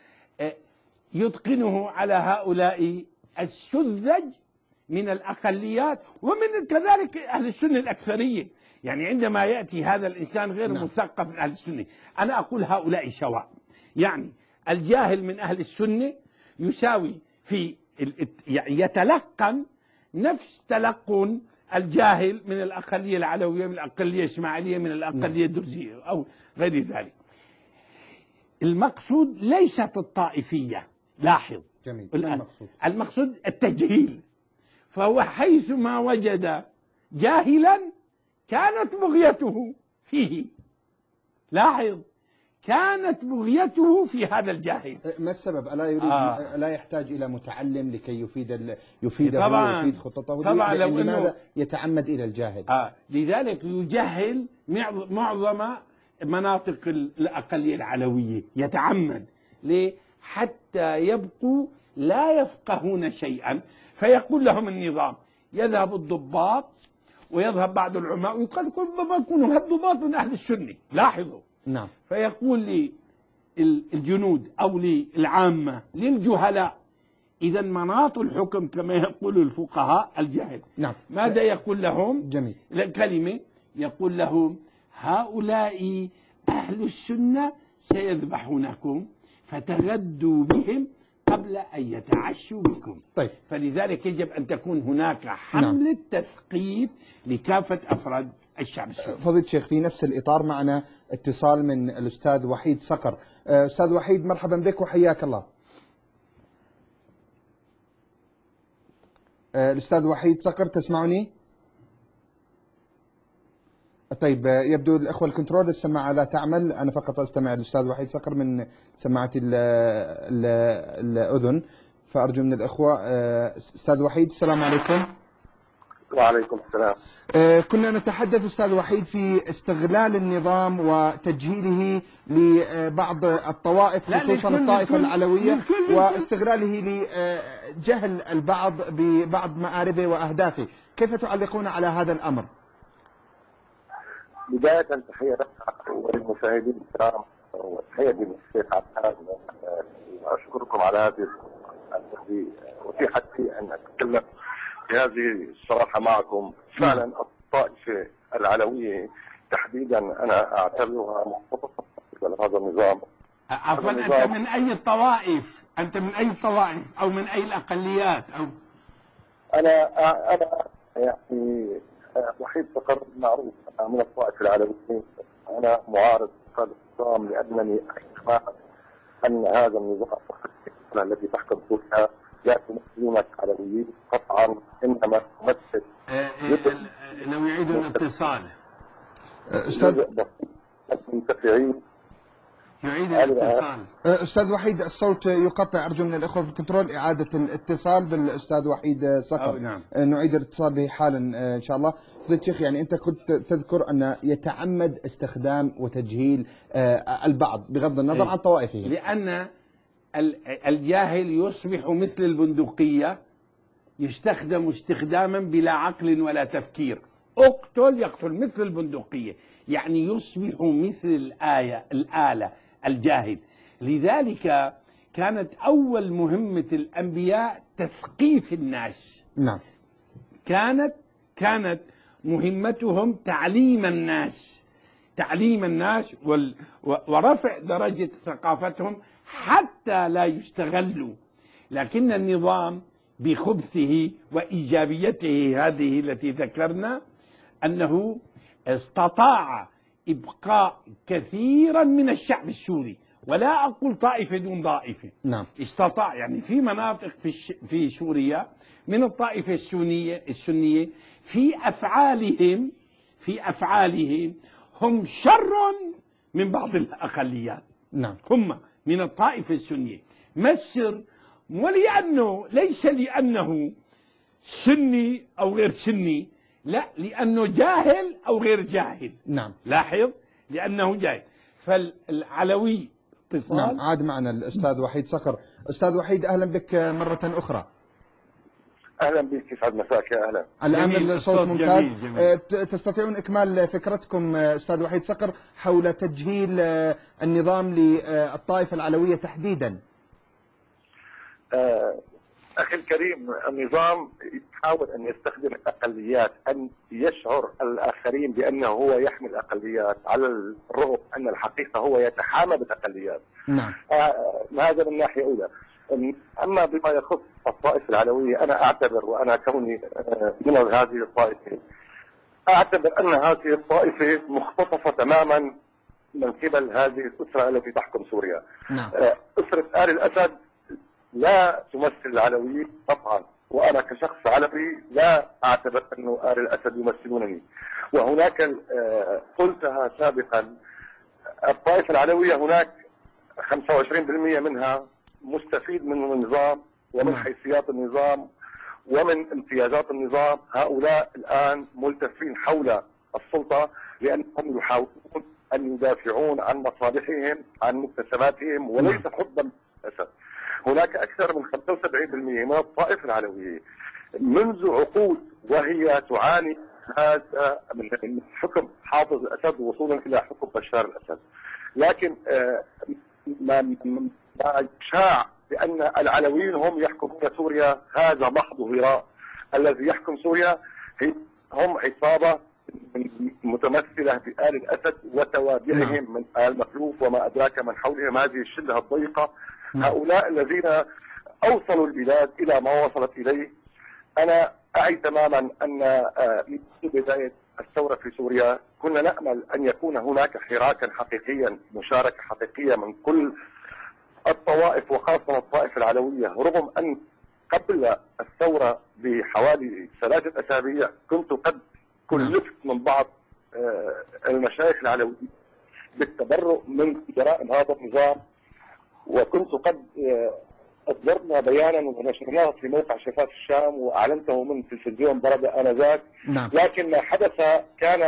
يتقنه على هؤلاء السذج من الأقليات ومن كذلك أهل السنة الأكثرية. يعني عندما يأتي هذا الإنسان غير مثقف من أهل السنة، أنا أقول هؤلاء سواء. يعني الجاهل من أهل السنة يساوي في يتلقن نفس تلقن الجاهل من الأقلية العلوية، من الأقلية الإسماعيلية، من الأقلية الدرزية أو غير ذلك. المقصود ليست الطائفية، لاحظ. جميل. المقصود التجهيل. فهو حيثما وجد جاهلا كانت بغيته فيه، لاحظ، كانت بغيته في هذا الجاهل. ما السبب؟ ألا يريد لا يحتاج إلى متعلم لكي يفيده ويفيد خطته؟ طبعا لماذا يتعمد إلى الجاهل؟ لذلك يجهل معظم مناطق الأقلية العلوية، يتعمد. ليه؟ حتى يبقوا لا يفقهون شيئا. فيقول لهم النظام، يذهب الضباط ويذهب بعض العلماء ويقول ربما يكونوا هالضباط من أهل السنة، لاحظوا. نعم. فيقول للجنود أو للعامة للجهلاء، إذا مناط الحكم كما يقول الفقهاء الجهل. نعم. ماذا يقول لهم؟ جميل. الكلمة يقول لهم هؤلاء أهل السنة سيذبحونكم فتغدوا بهم قبل أن يتعشوا بكم. طيب. فلذلك يجب أن تكون هناك حملة تثقيف لكافة أفراد الشعب السوري. فضيلة الشيخ، في نفس الإطار معنا اتصال من الأستاذ وحيد صقر. أستاذ وحيد مرحبا بك وحياك الله. الأستاذ وحيد صقر تسمعني؟ طيب، يبدو الأخوة الكنترول السماعة لا تعمل، أنا فقط أستمع للأستاذ وحيد صقر من سماعة الأذن، فأرجو من الأخوة. أستاذ وحيد السلام عليكم. وعليكم السلام. كنا نتحدث أستاذ وحيد في استغلال النظام وتجهيله لبعض الطوائف، خصوصا الطائفة العلوية، واستغلاله لجهل البعض ببعض مآربه وأهدافه. كيف تعلقون على هذا الأمر؟ بداية تحية لك وللمشاهدين الكرام، وتحية للشيخ عبد. وأشكركم على هذه الذي أتيحت لي أن أتكلم بهذه الصراحة معكم. فعلا الطائفة العلوية تحديدا أنا أعتبرها مختصة هذا النظام. عفوا، أنت من أي الطوائف؟ أنت من أي الطوائف أو من أي الأقليات؟ أو أنا يعني وحيد صقر معروف من الطائفة العلوية. أنا معارض هذا النظام لأنني أعتقد أن هذا النظام الذي تحكم سوريا لا تمثلونك علويين قطعا، إنما تمثل لو يعيدوا الاتصال أستاذ المنتفعين نعيد الاتصال. أستاذ وحيد الصوت يقطع، أرجو من الإخوة في الكنترول إعادة الاتصال بالأستاذ وحيد صقر. نعم. نعيد الاتصال به حالا إن شاء الله. فضيلة الشيخ، يعني أنت كنت تذكر أن يتعمد استخدام وتجهيل البعض بغض النظر عن طوائفه، لأن الجاهل يصبح مثل البندقية، يستخدم استخداما بلا عقل ولا تفكير. اقتل يقتل مثل البندقية، يعني يصبح مثل الآلة الجاهل. لذلك كانت أول مهمة الأنبياء تثقيف الناس. نعم. كانت مهمتهم تعليم الناس ورفع درجة ثقافتهم حتى لا يستغلوا. لكن النظام بخبثه وإيجابيته هذه التي ذكرنا أنه استطاع إبقاء كثيرا من الشعب السوري، ولا أقول طائفة دون طائفة. نعم. استطاع، يعني في مناطق في سوريا من الطائفة السنية في أفعالهم هم شر من بعض الأقليات. نعم. هم من الطائفة السنية. مصر، ليس لأنه سني أو غير سني، لا، لأنه جاهل أو غير جاهل. نعم. لاحظ، لأنه جاهل. فالعلوي اتصال. نعم، عاد معنا الأستاذ وحيد صقر. أستاذ وحيد، أهلا بك مرة أخرى. اهلا بك، يسعد مساك. يا اهلا. الآن الصوت ممتاز. جميل. تستطيعون إكمال فكرتكم أستاذ وحيد صقر حول تجهيل النظام للطائفة العلوية تحديدا؟ أخي الكريم، النظام يحاول أن يستخدم الأقليات، أن يشعر الآخرين بأنه هو يحمي الأقليات، على الرغم أن الحقيقة هو يتحامى بالأقليات. نعم. هذا من ناحية أولى. أما بما يخص الطائفة العلوية، أنا أعتبر، وأنا كوني من هذه الطائفة، أعتبر أن هذه الطائفة مختطفة تماما من قبل هذه الأسرة التي تحكم سوريا. نعم. أسرة آل الأسد لا تمثل العلويين قطعا، وأنا كشخص علوي لا أعتبر أنه آل الأسد يمثلونني. وهناك قلتها سابقا، الطائفة العلوية هناك 25% منها مستفيد من النظام ومن حيثيات النظام ومن امتيازات النظام. هؤلاء الآن ملتفين حول السلطة لأنهم يحاولون أن يدافعون عن مصالحهم، عن مكتسباتهم، وليس حبا للأسد. هناك أكثر من 75% من الطائفة العلوية منذ عقود وهي تعاني هذا من حكم حافظ الأسد وصولا إلى حكم بشار الأسد. لكن ما يشاع بأن العلويين هم يحكمون سوريا هذا محض هراء. الذي يحكم سوريا هم عصابة متمثلة بآل الأسد وتوابعهم من آل مخلوف وما أدراك من حولهم، هذه الشلة الضيقة. هؤلاء الذين أوصلوا البلاد إلى ما وصلت إليه. أنا أعي تماما أن منذ بداية الثورة في سوريا كنا نأمل أن يكون هناك حراكا حقيقيا، مشاركة حقيقية من كل الطوائف وخاصة الطائفة العلوية، رغم أن قبل الثورة بحوالي 3 أسابيع كنت قد كلفت من بعض المشايخ العلويين بالتبرؤ من جرائم هذا النظام، وكنت قد أصدرنا بيانا ونشرناه في موقع شفاف الشام وأعلنته من تلفزيون بردة آنذاك. نعم. لكن ما حدث كان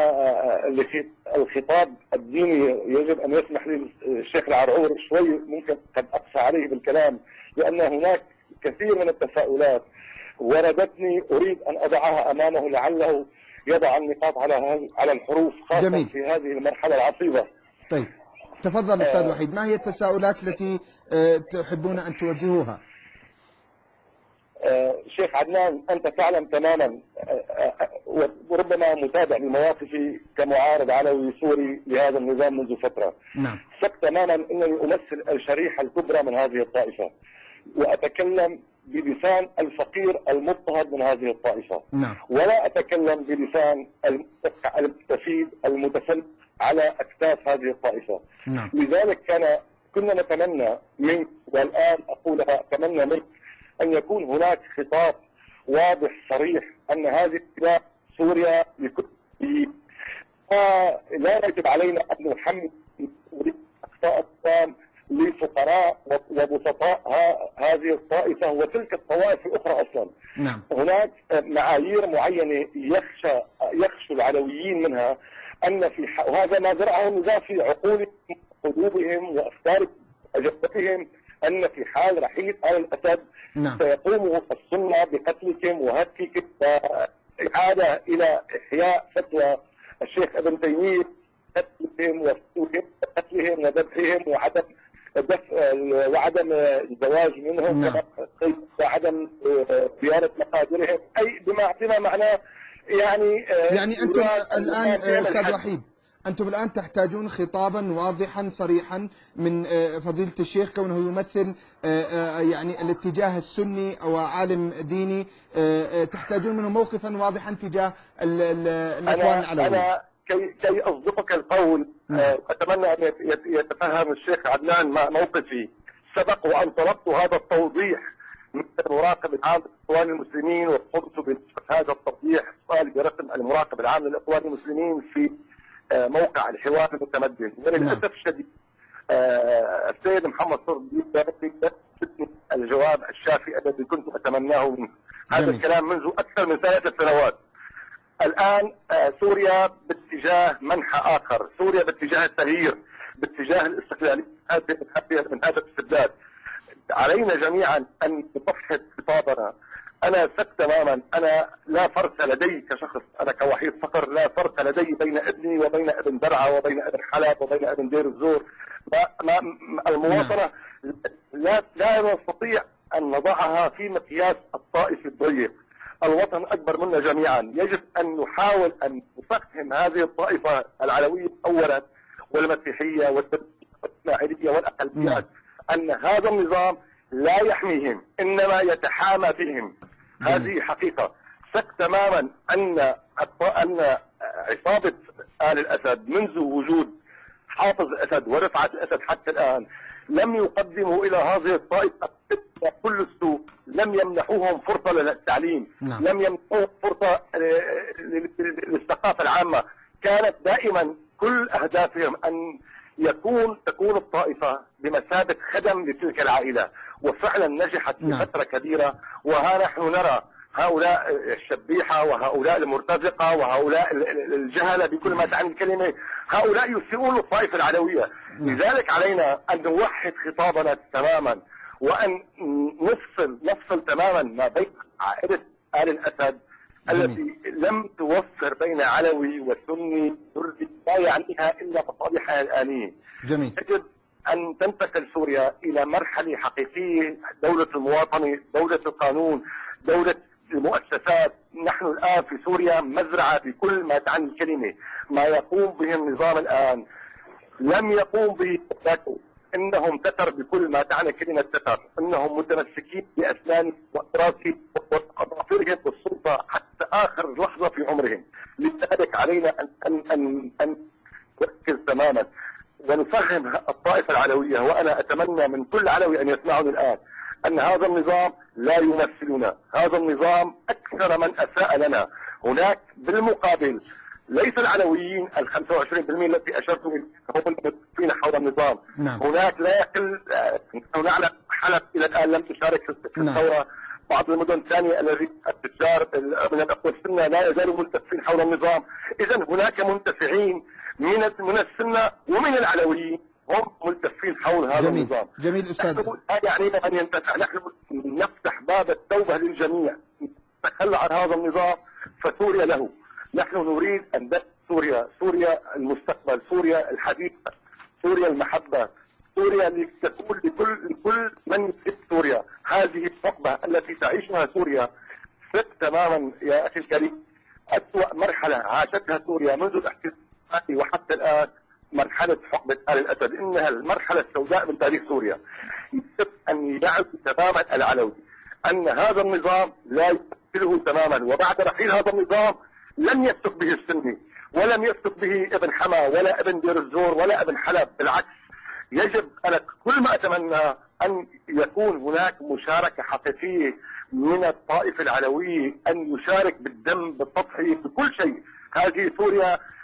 الخطاب الديني يجب أن يسمح لي الشيخ العرعور شوي ممكن قد أقسى عليه بالكلام، لأن هناك كثير من التساؤلات وردتني أريد أن أضعها أمامه لعله يضع النقاط على الحروف، خاصة جميل. في هذه المرحلة العصيبة. طيب، تفضل أستاذ وحيد، ما هي التساؤلات التي تحبون أن توجهوها؟ شيخ عدنان، أنت تعلم تماما وربما متابع لمواقفي كمعارض علوي سوري لهذا النظام منذ فترة. نعم. ثق تماما أنني أمثل الشريحة الكبرى من هذه الطائفة، وأتكلم بلسان الفقير المضطهد من هذه الطائفة. نعم. ولا أتكلم بلسان المستفيد المتسلط على أكتاف هذه الطائفة. نعم. لذلك كنا نتمنى منك، والآن أقولها، أتمنى منك أن يكون هناك خطاب واضح صريح أن هذه بلاد سوريا لا يجب علينا أن نحمل إعطاء السلام لفقراء وبسطاء هذه الطائفة وتلك الطوائف الأخرى أصلا. نعم. هناك معايير معينة يخشى العلويين منها أن وهذا ما زرعه النظام في عقولهم قلوبهم وأفكار أجوبتهم، أن في حال رحيل آل الأسد نعم. سيقوم السنة بقتلكم وهتككم وإعادة إلى إحياء فتوى الشيخ ابن تيمية قتلهم وقتلهم وذبحهم وعدم الزواج منهم. نعم. وعدم زيارة مقادرهم، أي بما معناه يعني أنتم الآن أستاذ وحيد، أنتم الآن تحتاجون خطابا واضحا صريحا من فضيلة الشيخ كونه يمثل يعني الاتجاه السني أو عالم ديني، تحتاجون منه موقفا واضحا تجاه الإخوان العلويين. أنا كي أصدقك القول أتمنى أن يتفهم الشيخ عدنان موقفي. سبق وأن طلبت هذا التوضيح من المراقب العام للإخوان المسلمين، وقمت بنسبة هذا التوضيح سؤال برسم المراقب العام للإخوان المسلمين في موقع الحوار المتمدن. وللأسف الشديد السيد محمد صربي الجواب الشافي الذي كنت أتمناه منه. هذا الكلام منذ أكثر من 3 سنوات. الآن سوريا باتجاه منحى آخر، سوريا باتجاه التغيير، باتجاه الاستقلالية من هذا الاستبداد. علينا جميعا أن نضحك خطابنا. أنا ثق تماما، أنا لا فرق لدي كشخص، أنا كوحيد فقر لا فرق لدي بين ابني وبين ابن درعا وبين ابن حلب وبين ابن دير الزور. المواطنة لا نستطيع أن نضعها في مقياس الطائف الضيق. الوطن أكبر منا جميعا. يجب أن نحاول أن نفهم هذه الطائفة العلوية أولا والمسيحية والإسماعيلية والأقليات أن هذا النظام لا يحميهم إنما يتحامى بهم. هذه حقيقة. ثق تماما أن عصابة آل الأسد منذ وجود حافظ الأسد ورفعت الأسد حتى الآن لم يقدموا إلى هذه الطائفة كل السوء، لم يمنحوهم فرصة للتعليم، لم يمنحوهم فرصة للثقافة العامة. كانت دائما كل أهدافهم أن تكون الطائفة بمثابة خدم لتلك العائلة، وفعلا نجحت في فترة كبيرة. وها نحن نرى هؤلاء الشبيحة وهؤلاء المرتزقة وهؤلاء الجهلة بكل ما تعني الكلمة، هؤلاء يسيئون الطائفة العلوية. لذلك علينا أن نوحد خطابنا تماما، وأن نفصل تماما ما بين عائلة آل الأسد التي لم توفر بين علوي وسني درزي لا يعنيها إلا مصالحها الآنية. يجب أن تنتقل سوريا إلى مرحلة حقيقية، دولة المواطنة، دولة القانون، دولة المؤسسات. نحن الآن في سوريا مزرعة بكل ما تعني الكلمة. ما يقوم به النظام الآن لم يقوم به التتر، إنهم تتر بكل ما تعني كلمة تتر، إنهم متمسكين بأسنان وأراسهم وأظافرهم بالسلطة حتى آخر لحظة في عمرهم. لذلك علينا أن نركز تماما ونفهم الطائفة العلوية. وأنا أتمنى من كل علوي أن يسمعني الآن أن هذا النظام لا يمثلنا، هذا النظام أكثر من أساء لنا. هناك بالمقابل ليس العلويين 25% التي أشرت هم المتفقين حول النظام. هناك لا يقل، نحن نعلم حلب إلى الآن لم تشارك في الثورة. بعض المدن الثانية الذي التجار من الأقوى السنة لا يزالوا ملتفين حول النظام. إذا هناك منتفعين من السنة ومن العلويين هم ملتفين حول هذا النظام. جميل أستاذ. يعني أن ينتفع. نحن نفتح باب التوبة للجميع. نتخلى عن هذا النظام فسوريا له. نحن نريد أن سوريا المستقبل، سوريا الحديثة، سوريا المحبة، سوريا لتكون لكل من يحب سوريا. هذه الحقبة التي تعيشها سوريا ثق تماما يا أخي الكريم أسوأ مرحلة عاشتها سوريا منذ الاحتلال وحتى الآن مرحلة حقبة آل الأسد. إنها المرحلة السوداء من تاريخ سوريا. يجب أن يعرف تماما العلوي أن هذا النظام لا يمثله تماما، وبعد رحيل هذا النظام لم يسلك به السني ولم يسلك به ابن حما ولا ابن دير الزور ولا ابن حلب. بالعكس، يجب أنا كل ما أتمنى أن يكون هناك مشاركة حقيقية من الطائفة العلوية، أن يشارك بالدم بالتضحية بكل شيء. هذه سوريا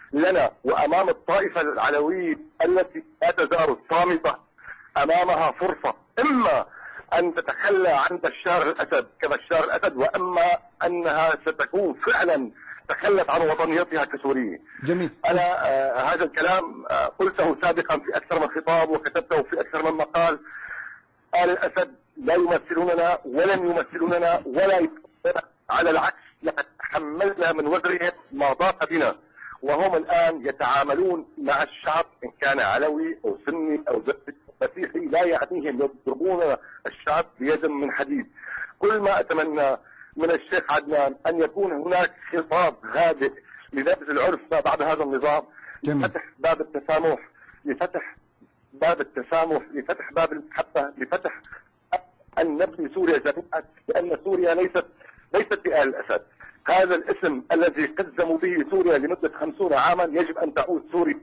لنا وأمام الطائفة العلوية التي لا تزال صامتة أمامها فرصة، إما أن تتخلى عن بشار الأسد كبشار الأسد، وإما أنها ستكون فعلا تخلت عن وطنيتها كسورية. جميل. أنا هذا الكلام قلته سابقا في أكثر من خطاب وكتبته في أكثر من مقال. آل الأسد لا يمثلوننا ولن يمثلوننا ولا يمثلوننا، على العكس لقد تحملنا من وزرهم ما ضاق بنا، وهم الآن يتعاملون مع الشعب إن كان علوي أو سني أو مسيحي، لا يعنيهم، يضربون الشعب بيد من حديد. كل ما أتمنى من الشيخ عدنان أن يكون هناك خطاب هادئ لنبذ العرف ما بعد هذا النظام، لفتح باب التسامح، لفتح باب التسامح، لفتح باب المحبة، لفتح أن نبني سوريا جميعا، لأن سوريا ليست لآل الأسد. هذا الاسم الذي قزموا به سوريا لمدة 50 عاما يجب أن تعود سوريا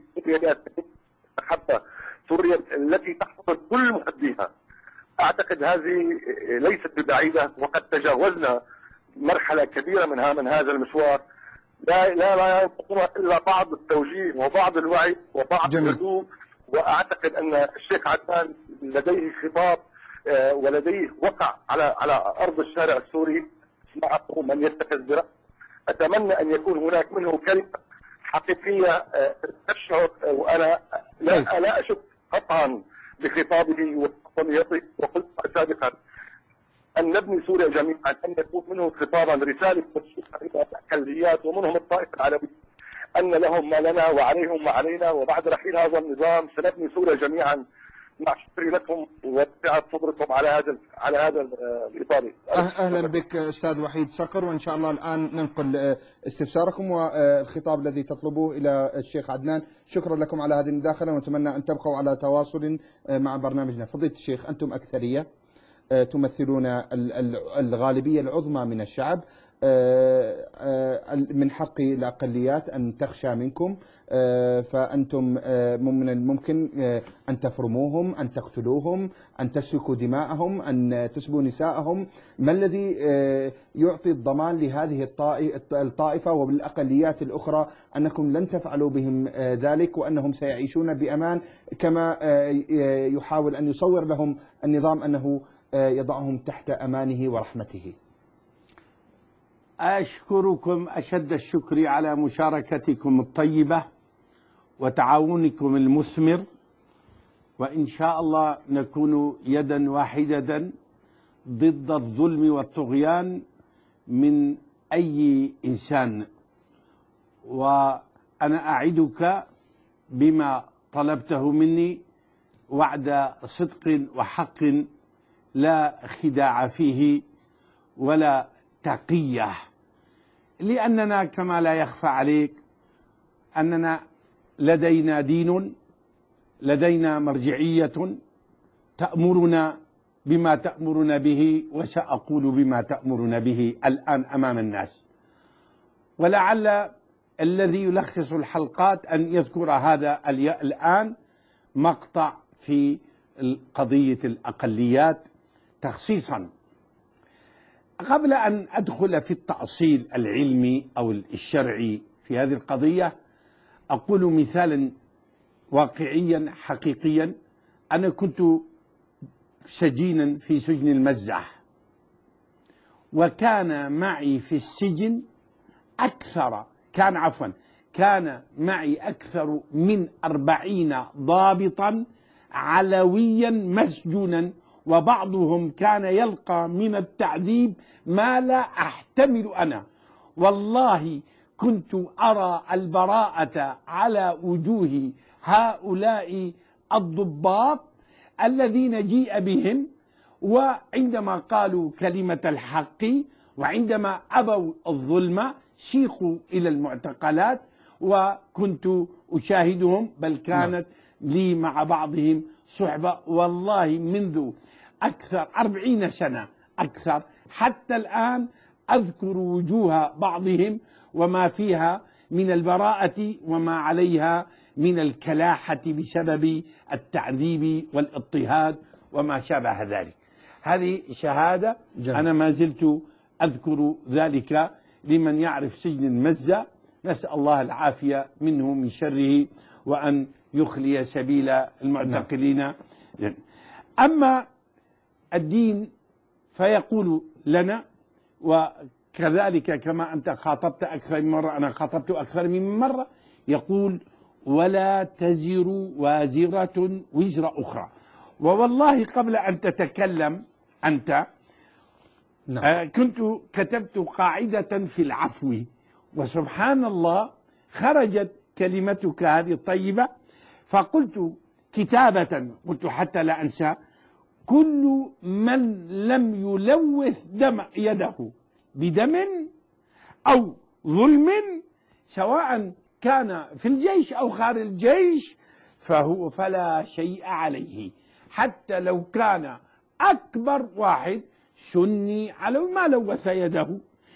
محبة، سوريا التي تحفظ كل محبيها. أعتقد هذه ليست ببعيدة، وقد تجاوزنا مرحلة كبيرة من هذا المشوار. لا ينقصنا إلا بعض التوجيه وبعض الوعي وبعض الهدوء. وأعتقد أن الشيخ عدنان لديه خطاب ولديه وقع على أرض الشارع السوري معه من يتخذ برأسه. أتمنى أن يكون هناك منه كلمة حقيقية تشعر، وأنا لا أشك قطعا بخطابه ووطنيته، وقلت سابقا أن نبني سوريا جميعا، أن يكون منه خطابا رسالة إلى الأقليات ومنهم الطائفة العربية أن لهم ما لنا وعليهم ما علينا، وبعد رحيل هذا النظام سنبني سوريا جميعا مع شكري لكم وسعة صدركم على هذا الإطار. أهلا بك أستاذ وحيد صقر، وإن شاء الله الآن ننقل استفساركم والخطاب الذي تطلبوه إلى الشيخ عدنان. شكرا لكم على هذه المداخلة، ونتمنى أن تبقوا على تواصل مع برنامجنا. فضيلة الشيخ، أنتم أكثرية تمثلون الغالبية العظمى من الشعب، من حق الأقليات أن تخشى منكم، فأنتم من الممكن أن تفرموهم، أن تقتلوهم، أن تسفكوا دماءهم، أن تسبوا نساءهم. ما الذي يعطي الضمان لهذه الطائفة وبالأقليات الأخرى أنكم لن تفعلوا بهم ذلك، وأنهم سيعيشون بأمان كما يحاول أن يصور لهم النظام أنه يضعهم تحت أمانه ورحمته؟ أشكركم أشد الشكر على مشاركتكم الطيبة وتعاونكم المثمر، وإن شاء الله نكون يدا واحدة ضد الظلم والطغيان من أي إنسان. وأنا أعدك بما طلبته مني وعد صدق وحق لا خداع فيه ولا تقية، لأننا كما لا يخفى عليك أننا لدينا دين، لدينا مرجعية تأمرنا بما تأمرنا به، وسأقول بما تأمرنا به الآن أمام الناس. ولعل الذي يلخص الحلقات أن يذكر هذا الآن مقطع في قضية الأقليات تخصيصا. قبل أن أدخل في التأصيل العلمي أو الشرعي في هذه القضية، أقول مثالا واقعيا حقيقيا. أنا كنت سجينا في سجن المزح، وكان معي في السجن كان معي أكثر من 40 ضابطا علويا مسجونا، وبعضهم كان يلقى من التعذيب ما لا أحتمل أنا. والله كنت أرى البراءة على وجوه هؤلاء الضباط الذين جيء بهم، وعندما قالوا كلمة الحق وعندما أبوا الظلم سيقوا إلى المعتقلات، وكنت أشاهدهم، بل كانت لي مع بعضهم صحبة والله منذ أكثر 40 سنة أكثر. حتى الآن أذكر وجوه بعضهم وما فيها من البراءة وما عليها من الكلاحة بسبب التعذيب والاضطهاد وما شابه ذلك. هذه شهادة أنا ما زلت أذكر ذلك لمن يعرف سجن المزة نسأل الله العافية منه من شره وأن يخلي سبيل المعتقلين. أما الدين فيقول لنا، وكذلك كما أنت خاطبت أكثر من مرة أنا خاطبت أكثر من مرة، يقول ولا تزر وازرة وزر أخرى. ووالله قبل أن تتكلم أنت كنت كتبت قاعدة في العفو، وسبحان الله خرجت كلمتك هذه الطيبة، فقلت كتابة، قلت حتى لا أنسى: كل من لم يلوث يده بدم أو ظلم سواء كان في الجيش أو خارج الجيش فلا شيء عليه، حتى لو كان أكبر واحد سني على ما لوث يده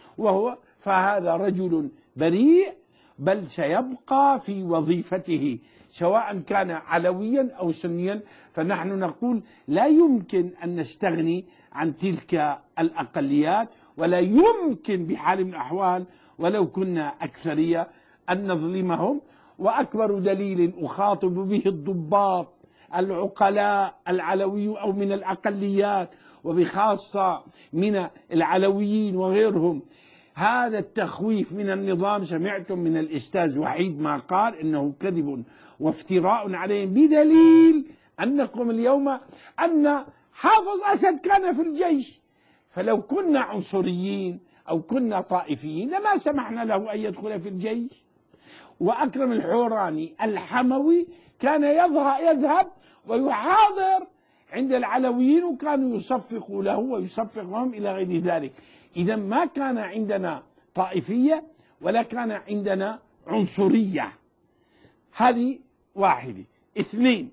فهذا رجل بريء، بل سيبقى في وظيفته سواء كان علويا أو سنيا. فنحن نقول لا يمكن أن نستغني عن تلك الأقليات، ولا يمكن بحال من الأحوال ولو كنا أكثرية أن نظلمهم. وأكبر دليل أخاطب به الضباط العقلاء العلوي أو من الأقليات، وبخاصة من العلويين وغيرهم، هذا التخويف من النظام. سمعتم من الأستاذ وحيد ما قال إنه كذب وافتراء عليهم، بدليل أنكم اليوم أن حافظ أسد كان في الجيش، فلو كنا عنصريين أو كنا طائفيين لما سمحنا له أن يدخل في الجيش. وأكرم الحوراني الحموي كان يذهب ويحاضر عند العلويين، وكانوا يصفقوا له ويصفق لهم إلى غير ذلك. إذا ما كان عندنا طائفية ولا كان عندنا عنصرية. هذه واحدة. اثنين،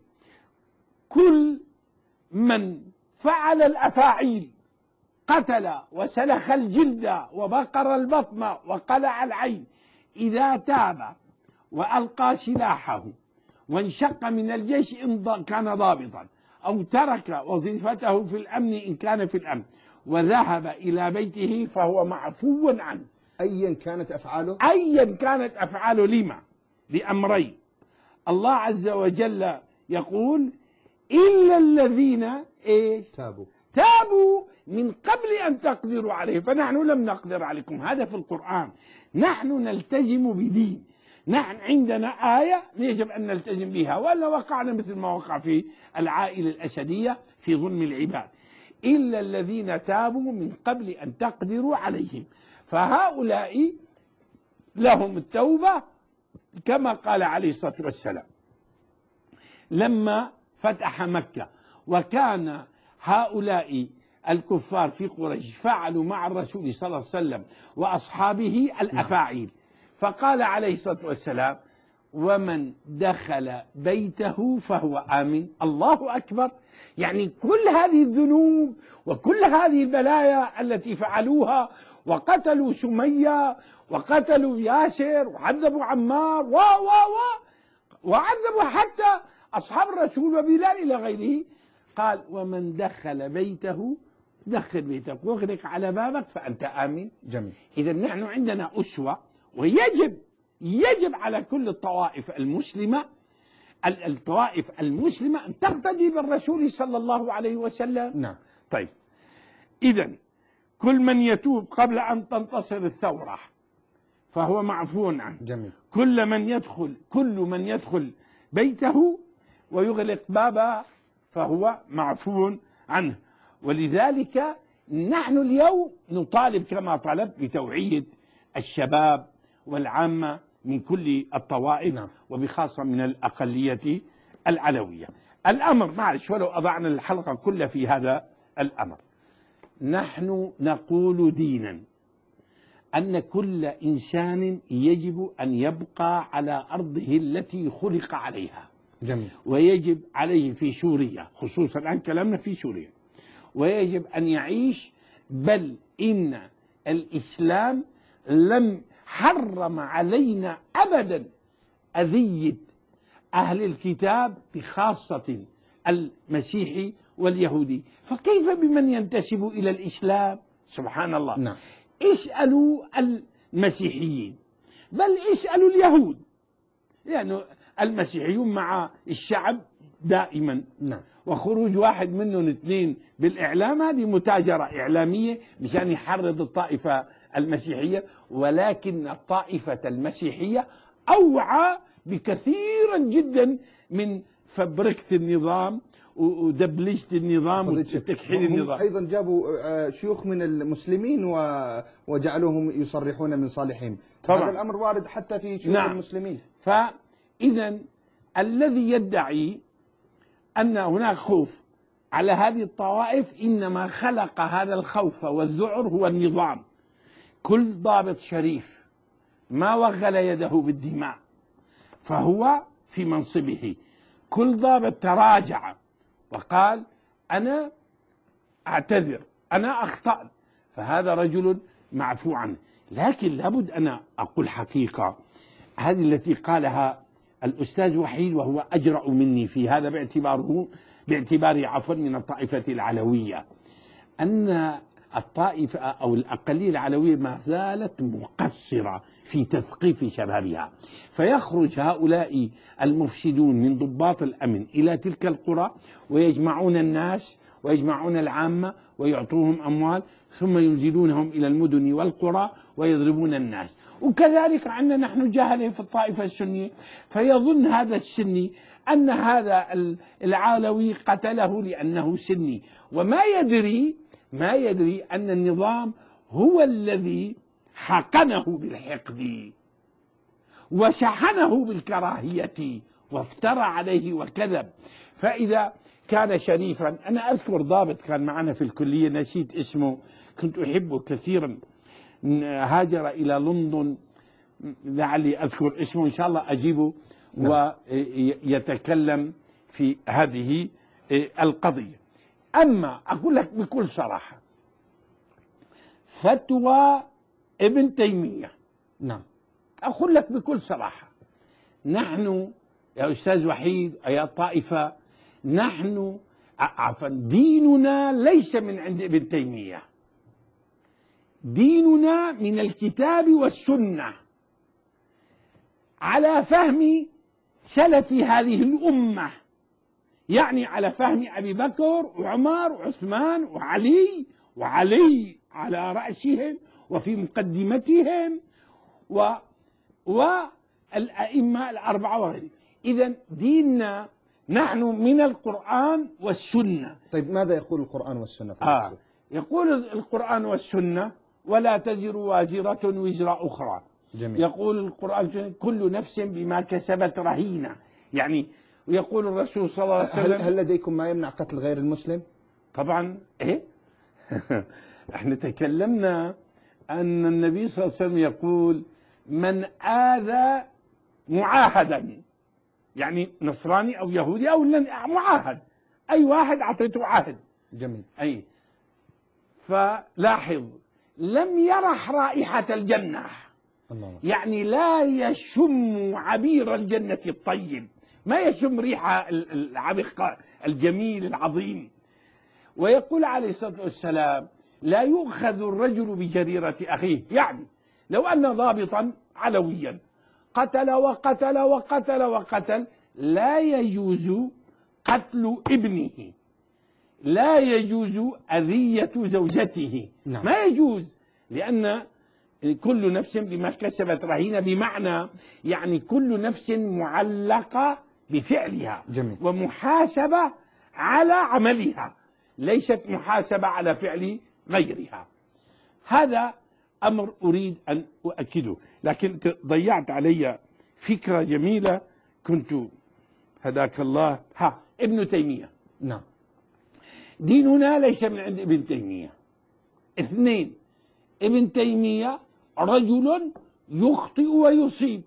كل من فعل الأفاعيل، قتل وسلخ الجلد وبقر البطن وقلع العين، إذا تاب وألقى سلاحه وانشق من الجيش إن كان ضابطا، أو ترك وظيفته في الأمن إن كان في الأمن وذهب إلى بيته فهو معفو عنه أيا كانت أفعاله. أيا كانت أفعاله. لما؟ لأمرين. الله عز وجل يقول إلا الذين تابوا من قبل أن تقدروا عليه. فنحن لم نقدر عليكم، هذا في القرآن. نحن نلتزم بدين، نحن عندنا آية يجب أن نلتزم بها، ولا وقعنا مثل ما وقع في العائلة الأسدية في ظلم العباد. إلا الذين تابوا من قبل أن تقدروا عليهم، فهؤلاء لهم التوبة كما قال عليه الصلاة والسلام لما فتح مكة، وكان هؤلاء الكفار في قريش فعلوا مع الرسول صلى الله عليه وسلم وأصحابه الأفاعيل، فقال عليه الصلاة والسلام: ومن دخل بيته فهو آمن. الله أكبر. يعني كل هذه الذنوب وكل هذه البلايا التي فعلوها، وقتلوا سمية وقتلوا ياسر وعذبوا عمار وعذبوا حتى أصحاب الرسول وبلال إلى غيره، قال: ومن دخل بيته، دخل بيتك واغلق على بابك فأنت آمن. جميل. إذا نحن عندنا أسوة، ويجب على كل الطوائف المسلمة أن تقتدي بالرسول صلى الله عليه وسلم. نعم. طيب، إذا كل من يتوب قبل أن تنتصر الثورة فهو معفو عنه. جميل. كل من يدخل بيته ويغلق بابه فهو معفو عنه. ولذلك نحن اليوم نطالب كما طلبت بتوعية الشباب والعامة من كل الطوائف، نعم. وبخاصة من الأقلية العلوية. الأمر، معلش ولو أضعنا الحلقة كلها في هذا الأمر، نحن نقول دينا أن كل إنسان يجب أن يبقى على أرضه التي خلق عليها. جميل. ويجب عليه في سوريا، خصوصا الآن كلامنا في سوريا، ويجب أن يعيش، بل إن الإسلام لم حرم علينا أبدا أذية أهل الكتاب بخاصة المسيحي واليهودي، فكيف بمن ينتسب إلى الإسلام؟ سبحان الله. نعم. اسألوا المسيحيين بل اسألوا اليهود، لأنه يعني المسيحيون مع الشعب دائما. نعم. وخروج واحد منهم اثنين بالإعلام هذه متاجرة إعلامية مشان يحرض الطائفة المسيحية، ولكن الطائفة المسيحية أوعى بكثيرا جدا من فبركة النظام ودبلجة النظام وتكحيل النظام. أيضا جابوا شيوخ من المسلمين وجعلوهم يصرحون من صالحهم. طبعا. هذا الأمر وارد حتى في شيوخ المسلمين. فإذا الذي يدعي أن هناك خوف على هذه الطوائف إنما خلق هذا الخوف والذعر هو النظام. كل ضابط شريف ما وغل يده بالدماء فهو في منصبه، كل ضابط تراجع وقال أنا أعتذر أنا أخطأت فهذا رجل معفو عنه. لكن لابد أنا أقول حقيقة، هذه التي قالها الأستاذ وحيد وهو أجرأ مني في هذا باعتباره عفوا من الطائفة العلوية، أن الطائفة أو الأقلية العلوية ما زالت مقصرة في تثقيف شبابها، فيخرج هؤلاء المفسدون من ضباط الأمن إلى تلك القرى ويجمعون الناس ويجمعون العامة ويعطوهم أموال ثم ينزلونهم إلى المدن والقرى ويضربون الناس. وكذلك عندنا نحن جاهلين في الطائفة السنية، فيظن هذا السني أن هذا العلوي قتله لأنه سني، وما يدري أن النظام هو الذي حقنه بالحقد وشحنه بالكراهية وافترى عليه وكذب. فإذا كان شريفا، أنا أذكر ضابط كان معنا في الكلية نسيت اسمه كنت أحبه كثيرا، هاجر إلى لندن، لعلي أذكر اسمه إن شاء الله أجيبه ويتكلم في هذه القضية. أما أقول لك بكل صراحة فتوى ابن تيمية، نعم أقول لك بكل صراحة، نحن يا أستاذ وحيد يا طائفة نحن عفوا ديننا ليس من عند ابن تيمية، ديننا من الكتاب والسنة على فهم سلف هذه الأمة، يعني على فهم أبي بكر وعمر وعثمان وعلي على رأسهم وفي مقدمتهم والأئمة الأربعة وغيرهم. إذن ديننا نحن من القرآن والسنة. طيب ماذا يقول القرآن والسنة في يقول القرآن والسنة ولا تزر وازرة وزر أخرى. جميل. يقول القرآن كل نفس بما كسبت رهينة، يعني ويقول الرسول صلى الله عليه وسلم هل لديكم ما يمنع قتل غير المسلم؟ طبعا إيه احنا تكلمنا أن النبي صلى الله عليه وسلم يقول من آذى معاهدا، يعني نصراني أو يهودي أو معاهد، أي واحد أعطيته عهد. جميل. أي فلاحظ لم يرح رائحة الجنة، يعني لا يشم عبير الجنة الطيب، ما يشم ريحة العبق الجميل العظيم. ويقول عليه الصلاة والسلام لا يؤخذ الرجل بجريرة أخيه، يعني لو أن ضابطا علويا قتل وقتل وقتل وقتل لا يجوز قتل ابنه، لا يجوز أذية زوجته. نعم. ما يجوز، لأن كل نفس بما كسبت رهينة، بمعنى يعني كل نفس معلقة بفعلها. جميل. ومحاسبة على عملها، ليست محاسبة على فعل غيرها. هذا أمر أريد أن أؤكده، لكن ضيعت علي فكرة جميلة كنت هداك الله. ابن تيمية. نعم. ديننا ليس من عند ابن تيمية. 2 ابن تيمية رجل يخطئ ويصيب.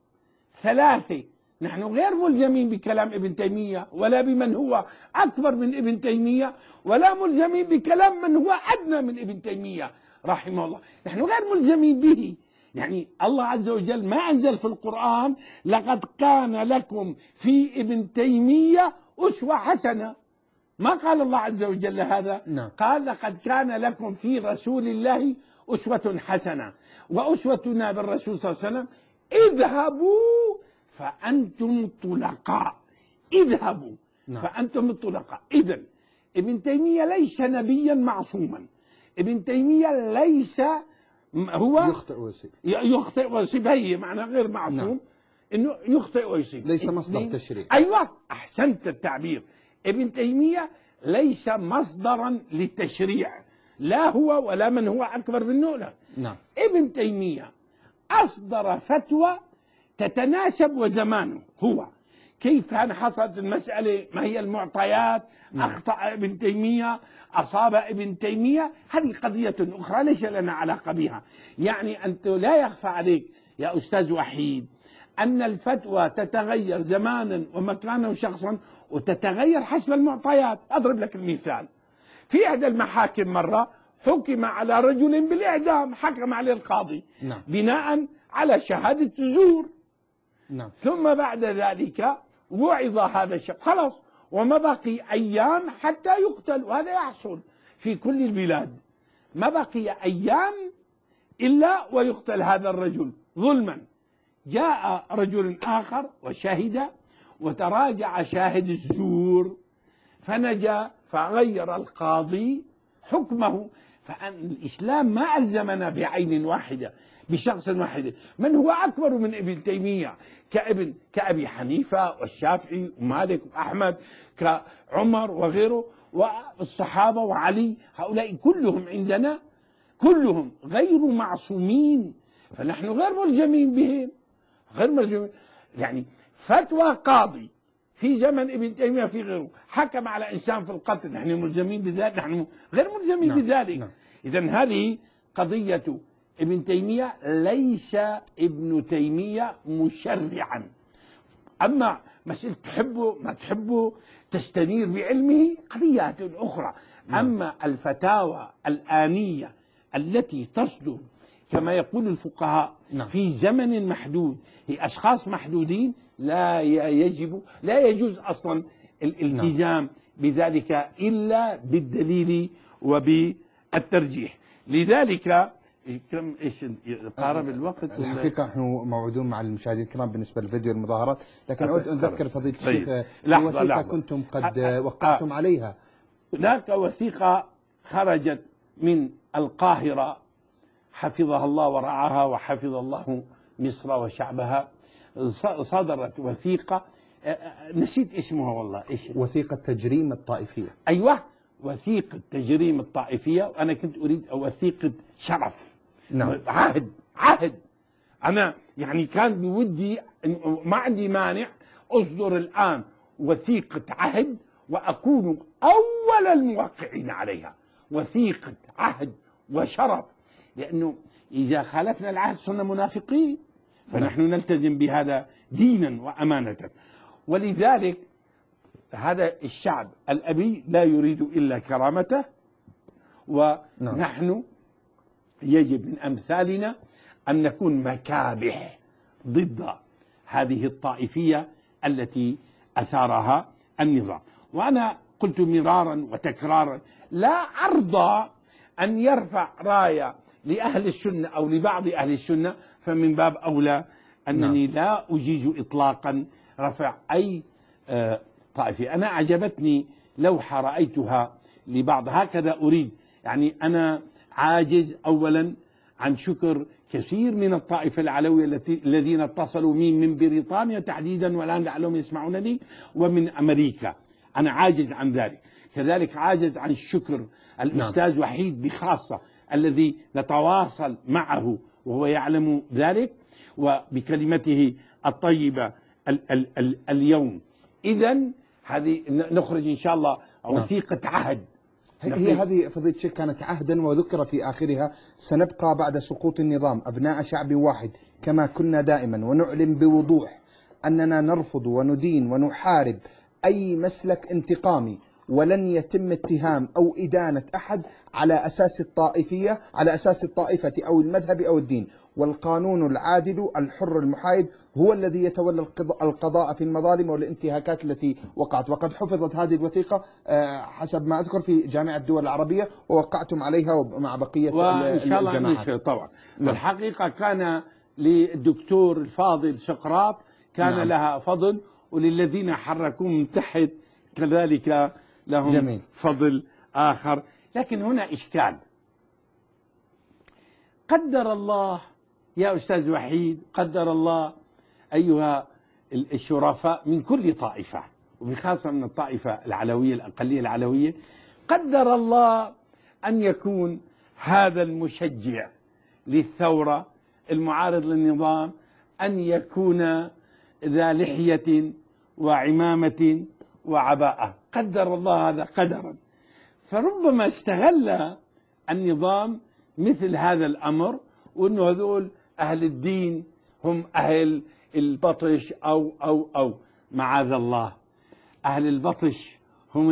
3 نحن غير ملزمين بكلام ابن تيمية ولا بمن هو أكبر من ابن تيمية، ولا ملزمين بكلام من هو أدنى من ابن تيمية رحمه الله، نحن غير ملزمين به. يعني الله عز وجل ما أنزل في القرآن لقد كان لكم في ابن تيمية أسوة حسنة، ما قال الله عز وجل هذا. نعم. قال لقد كان لكم في رسول الله أسوة حسنة، وأسوتنا بالرسول صلى الله عليه وسلم اذهبوا فأنتم طلقاء، اذهبوا فأنتم الطلقاء. إذن ابن تيمية ليس نبيا معصوما، ابن تيمية ليس هو يخطئ ويصيب، هي معنى غير معصوم. انه يخطئ ويصيب، ليس مصدر تشريع. ايوه احسنت التعبير. ابن تيمية ليس مصدرا للتشريع، لا هو ولا من هو اكبر منه. نعم. ابن تيمية اصدر فتوى تتناسب وزمانه. هو كيف كان حصلت المسألة، ما هي المعطيات، أخطأ ابن تيمية، أصاب ابن تيمية، هذه قضية أخرى ليس لنا علاقة بها. يعني أنت لا يخفى عليك يا أستاذ وحيد أن الفتوى تتغير زمانا ومكانا وشخصا، وتتغير حسب المعطيات. أضرب لك المثال، في إحدى المحاكم مرة حكم على رجل بالإعدام، حكم عليه القاضي بناء على شهادة زور. ثم بعد ذلك وعظ هذا الشخص، خلاص، وما بقي أيام حتى يقتل، وهذا يحصل في كل البلاد. ما بقي أيام إلا ويقتل هذا الرجل ظلما. جاء رجل آخر وشهد، وتراجع شاهد الزور فنجا، فغير القاضي حكمه. فأن الإسلام ما ألزمنا بعين واحدة، بشخص واحد. من هو أكبر من ابن تيمية كأبي حنيفة والشافعي ومالك وأحمد، كعمر وغيره والصحابة وعلي، هؤلاء كلهم عندنا كلهم غير معصومين، فنحن غير ملزمين بهم، غير ملزمين. يعني فتوى قاضي في زمن ابن تيمية في غيره حكم على إنسان في القتل، نحن ملزمين بذلك؟ نحن غير ملزمين بذلك. إذن هذه قضية ابن تيمية. ليس ابن تيمية مشرعا. أما مسألة تحبه ما تحبه تستنير بعلمه قضيات أخرى. أما الفتاوى الآنية التي تصدر كما يقول الفقهاء في زمن محدود، هي أشخاص محدودين، لا يجوز أصلا الالتزام بذلك إلا بالدليل وبالترجيح. لذلك كم ايش قارب الوقت؟ الحقيقه نحن موعودون مع المشاهدين الكرام بالنسبه للفيديو المظاهرات، لكن اود ان اذكر فضيله الشيخ وثيقه كنتم قد وقعتم عليها. هناك وثيقه خرجت من القاهره حفظها الله ورعاها وحفظ الله مصر وشعبها. صدرت وثيقه نسيت اسمها والله. ايش؟ وثيقه تجريم الطائفيه. ايوه، وثيقه تجريم الطائفيه، وانا كنت اريد وثيقه شرف. عهد. أنا يعني كان بودي، ما عندي مانع أصدر الآن وثيقة عهد وأكون أول الموقعين عليها. وثيقة عهد وشرف، لأنه إذا خالفنا العهد صرنا منافقين، فنحن نلتزم بهذا دينا وأمانة. ولذلك هذا الشعب الأبي لا يريد إلا كرامته، ونحن يجب من أمثالنا أن نكون مكابح ضد هذه الطائفية التي أثارها النظام. وأنا قلت مرارا وتكرارا لا أرضى أن يرفع راية لأهل السنة أو لبعض أهل السنة، فمن باب أولى أنني لا أجيز إطلاقا رفع أي طائفة. أنا أعجبتني لوحة رأيتها لبعض، هكذا أريد. يعني أنا عاجز أولا عن شكر كثير من الطائفة العلوية الذين اتصلوا من بريطانيا تحديدا، والآن لعلهم يسمعونني، ومن أمريكا. أنا عاجز عن ذلك. كذلك عاجز عن شكر الأستاذ وحيد بخاصة الذي نتواصل معه وهو يعلم ذلك، وبكلمته الطيبة اليوم. إذن هذه نخرج إن شاء الله وثيقة عهد. هي هذه فضيلة الشيخ كانت عهدا، وذكر في آخرها: سنبقى بعد سقوط النظام أبناء شعب واحد كما كنا دائما، ونعلن بوضوح أننا نرفض وندين ونحارب أي مسلك انتقامي، ولن يتم اتهام أو إدانة أحد على أساس الطائفية، على أساس الطائفة أو المذهب أو الدين، والقانون العادل الحر المحايد هو الذي يتولى القضاء في المظالم والانتهاكات التي وقعت. وقد حفظت هذه الوثيقة حسب ما أذكر في جامعة الدول العربية، ووقعتم عليها مع بقية وإن شاء الله الجماعات. طبعا. والحقيقة كان للدكتور الفاضل سقراط كان نعم. لها فضل، وللذين حركوا من تحت كذلك لهم جميل. فضل آخر. لكن هنا إشكال. قدر الله يا أستاذ وحيد، قدر الله أيها الشرفاء من كل طائفة، وبخاصة من الطائفة العلوية الأقلية العلوية، قدر الله أن يكون هذا المشجع للثورة المعارض للنظام أن يكون ذا لحية وعمامة وعباءة. قدر الله هذا قدرا، فربما استغل النظام مثل هذا الأمر، وأنه هذول أهل الدين هم أهل البطش أو معاذ الله. أهل البطش هم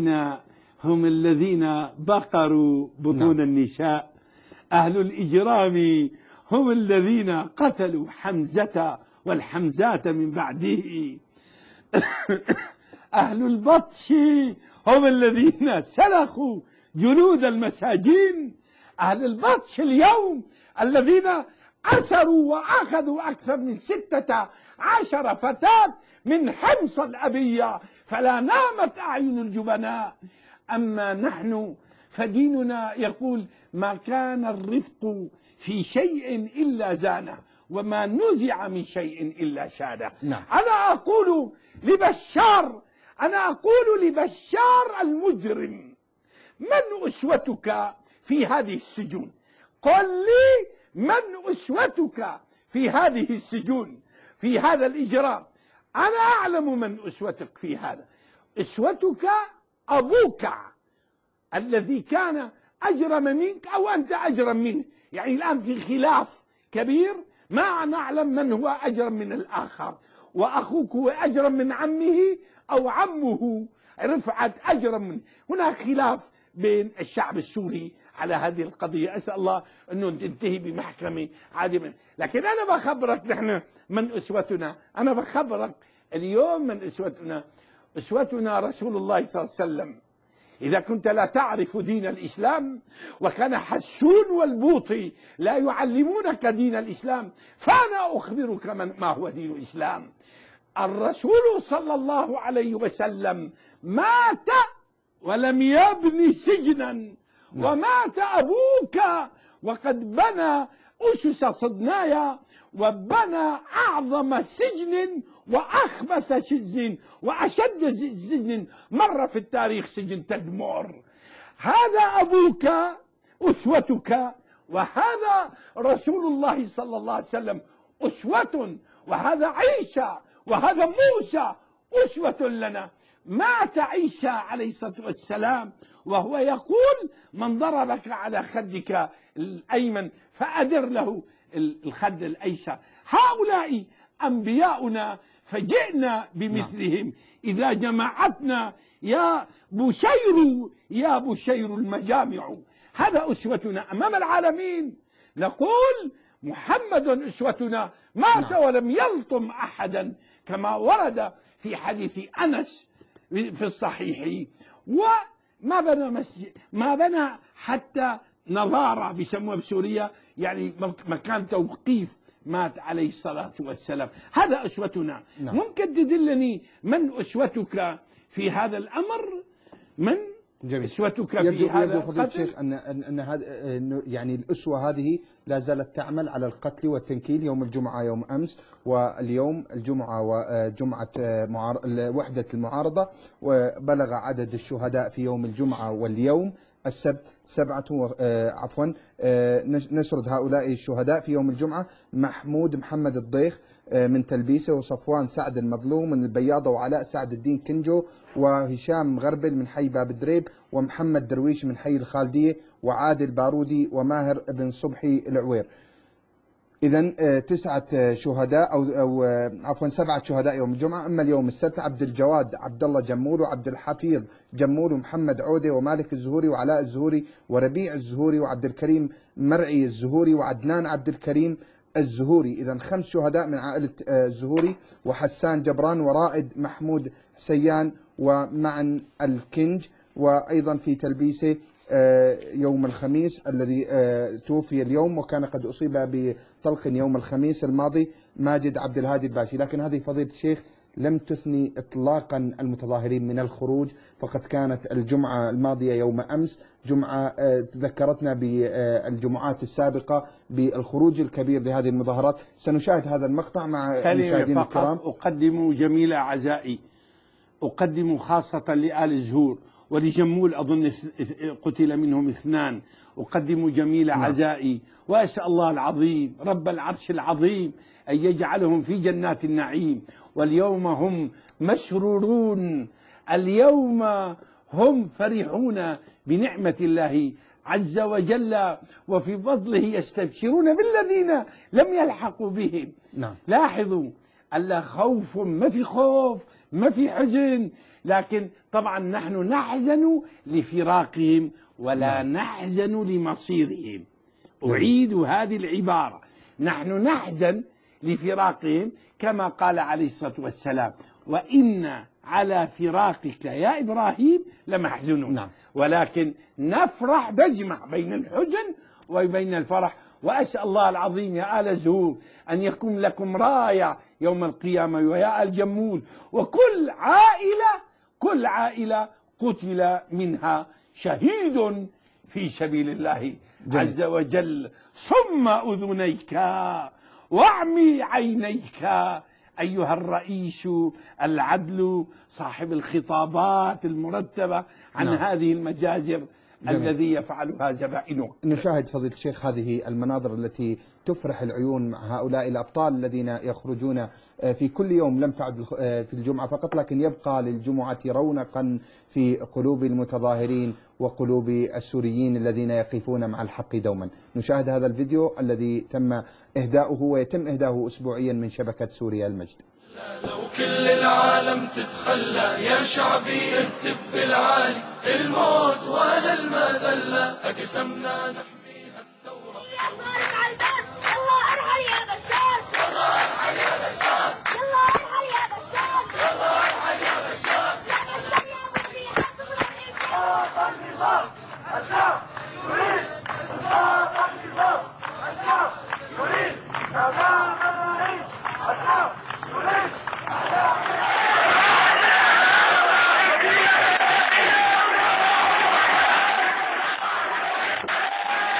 الذين بقروا بطون النساء. أهل الإجرام هم الذين قتلوا حمزة والحمزات من بعده. أهل البطش هم الذين سلخوا جلود المساجين. أهل البطش اليوم الذين أسروا وأخذوا أكثر من 16 فتاة من حمص الأبية، فلا نامت أعين الجبناء. أما نحن فديننا يقول: ما كان الرفق في شيء إلا زانه، وما نزع من شيء إلا شانه. نعم. أنا أقول لبشار المجرم: من أسوتك في هذه السجون؟ قل لي من أسوتك في هذه السجون، في هذا الإجرام؟ أنا أعلم من أسوتك في هذا. أسوتك أبوك الذي كان أجرم منك أو أنت أجرم منه. يعني الآن في خلاف كبير، ما نعلم من هو أجرم من الآخر. وأخوك هو أجرم من عمه أو عمه رفعت أجرم منه. هناك خلاف بين الشعب السوري على هذه القضية. أسأل الله أنه تنتهي بمحكمة عادمة. لكن أنا بخبرك نحن من أسوتنا. أنا بخبرك اليوم من أسوتنا. أسوتنا رسول الله صلى الله عليه وسلم. إذا كنت لا تعرف دين الإسلام، وكان حسون والبوطي لا يعلمونك دين الإسلام، فأنا أخبرك ما هو دين الإسلام. الرسول صلى الله عليه وسلم مات ولم يبني سجنا، ومات أبوك وقد بنى أسس صدنايا، وبنى أعظم سجن وأخبث سجن وأشد سجن مر في التاريخ، سجن تدمر. هذا أبوك أسوتك، وهذا رسول الله صلى الله عليه وسلم أسوة، وهذا عيسى وهذا موسى أسوة لنا. مات عيسى عليه الصلاة والسلام وهو يقول: من ضربك على خدك الأيمن فأدر له الخد الأيسر. هؤلاء أنبياؤنا فجئنا بمثلهم. إذا جمعتنا يا بشير المجامع. هذا أسوتنا أمام العالمين. نقول محمد أسوتنا، مات ولم يلطم أحدا، كما ورد في حديث أنس في الصحيح. وما بنى مسجد، ما بنى حتى نظارة بيسموها بسوريا، يعني مكان توقيف، مات عليه الصلاة والسلام. هذا أسوتنا. نعم. ممكن تدلني من أسوتك في هذا الأمر؟ من جميل. أسوتك في هذا يبدو فضيلة القتل؟ الشيخ أن هذا يعني الأسوة هذه لا زالت تعمل على القتل والتنكيل. يوم الجمعة يوم أمس، واليوم الجمعة وجمعة وحدة المعارضة، وبلغ عدد الشهداء في يوم الجمعة واليوم السبت 7. نسرد هؤلاء الشهداء في يوم الجمعة: محمود محمد الضيخ من تلبيسة، وصفوان سعد المظلوم من البياضة، وعلاء سعد الدين كنجو، وهشام مغربل من حي باب دريب، ومحمد درويش من حي الخالدية، وعادل بارودي، وماهر بن صبحي العوير. إذن 9 شهداء أو عفوا 7 شهداء يوم الجمعة. أما اليوم السبت: عبد الجواد عبد الله جمول، وعبد الحفيظ جمول، ومحمد عودة، ومالك الزهوري، وعلاء الزهوري، وربيع الزهوري، وعبد الكريم مرعي الزهوري، وعدنان عبد الكريم الزهوري. إذن 5 شهداء من عائلة الزهوري، وحسان جبران، ورائد محمود سيان، ومعن الكنج. وأيضا في تلبيسة يوم الخميس الذي توفي اليوم، وكان قد أصيب بطلق يوم الخميس الماضي، ماجد عبد الهادي الباشي. لكن هذه فضيلة الشيخ لم تثني إطلاقا المتظاهرين من الخروج، فقد كانت الجمعة الماضية يوم أمس جمعة تذكرتنا بالجمعات السابقة بالخروج الكبير لهذه المظاهرات. سنشاهد هذا المقطع مع المشاهدين الكرام. أقدم جميل أعزائي، أقدم خاصة لآل الزهور ولجمول، أظن قتل منهم 2. أقدم جميل عزائي، وأسأل الله العظيم رب العرش العظيم أن يجعلهم في جنات النعيم. واليوم هم مسرورون، اليوم هم فرحون بنعمة الله عز وجل، وفي فضله يستبشرون بالذين لم يلحقوا بهم. لاحظوا، ألا خوف، ما في خوف، ما في حزن، لكن طبعا نحن نحزن لفراقهم ولا نحزن لمصيرهم. أعيد هذه العبارة، نحن نحزن لفراقهم كما قال عليه الصلاة والسلام: وإن على فراقك يا إبراهيم لمحزونون. ولكن نفرح، بجمع بين الحزن وبين الفرح. وأسأل الله العظيم يا آل زهور أن يكون لكم راية يوم القيامة، ويا آل جمول، وكل عائلة قتل منها شهيد في سبيل الله عز وجل. صم أذنيك واعمي عينيك أيها الرئيس العدل صاحب الخطابات المرتبة عن هذه المجازر الذي يفعلها زبائنه. نشاهد فضيلة الشيخ هذه المناظر التي تفرح العيون مع هؤلاء الأبطال الذين يخرجون في كل يوم، لم تعد في الجمعة فقط، لكن يبقى للجمعة رونقا في قلوب المتظاهرين وقلوب السوريين الذين يقفون مع الحق دوما. نشاهد هذا الفيديو الذي تم إهداؤه ويتم إهداؤه أسبوعيا من شبكة سوريا المجد. لو كل العالم تتخلى يا شعبي اهتف بالعالي، الموت ولا المذلة أقسمنا نحميها الثورة. يلا ارحل يا بشار، يلا ارحل يا بشار، يلا ارحل يا بشار، يلا ارحل يا بشار. إسقاط النظام، الشعب يريد إسقاط النظام، الشعب يريد إعدام الرئيس، الشعب يريد إعدام الرئيس.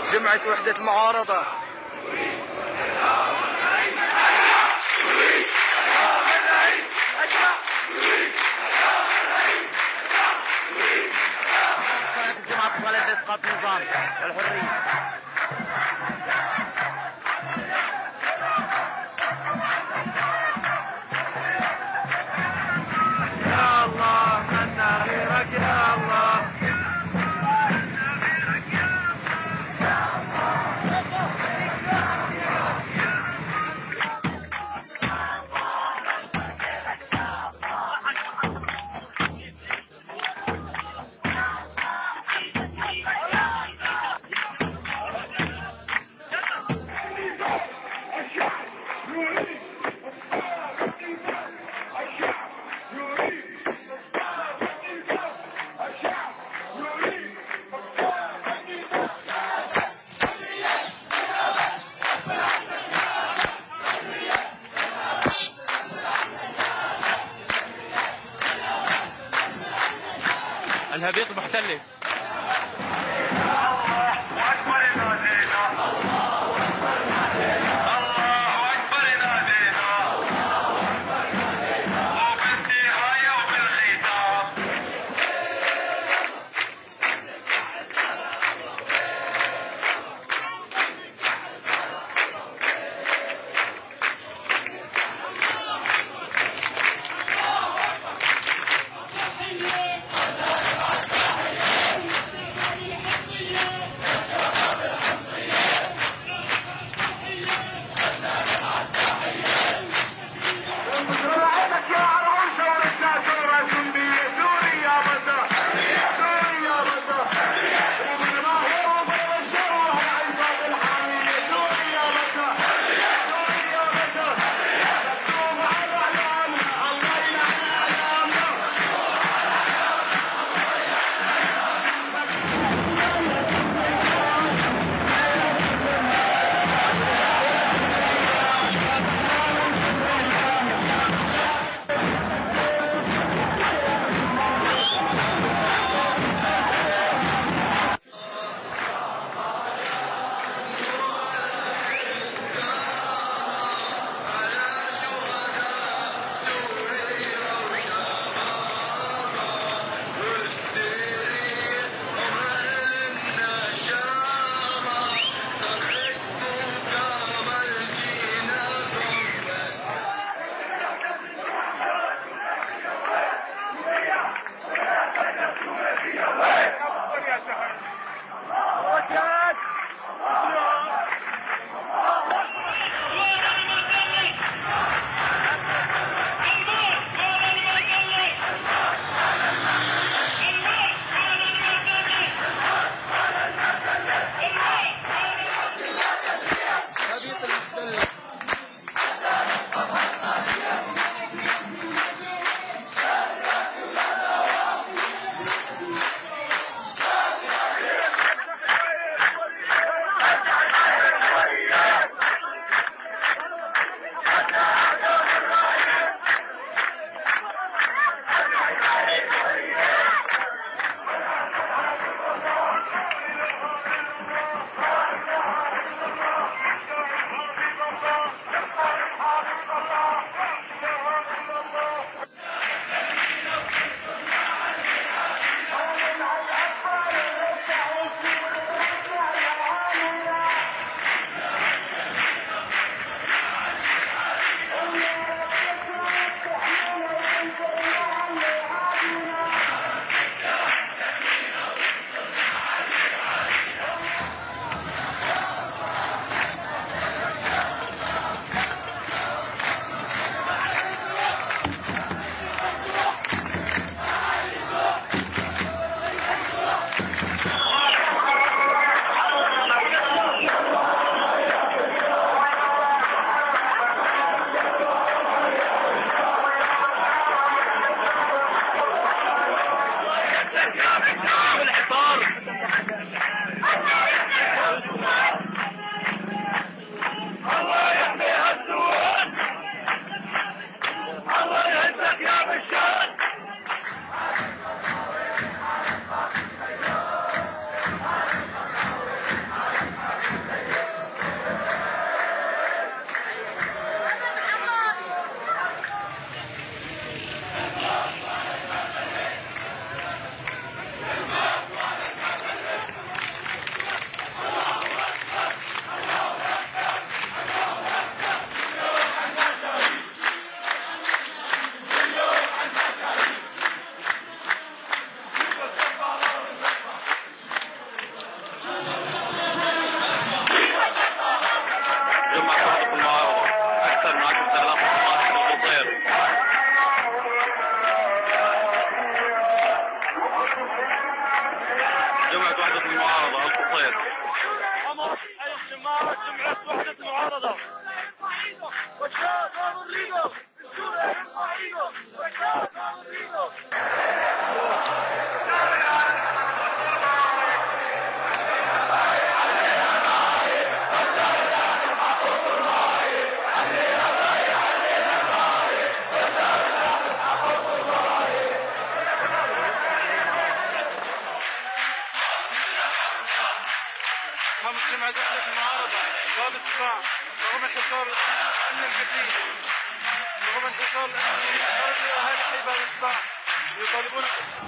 جمعة وحدة المعارضة. الجمعة طلبت إسقاط النظام والحرية. يا الله منا غيرك يا الله. الهبيط محتل. جمعة وحدة المعارضة القطير. جمعة وحدة المعارضة. جمعة وحدة المعارضة باب الصراع رغم الحصار الأمن الحسين، رغم الحصار الأمني خرجوا أهالي حي باب الصراع يطالبون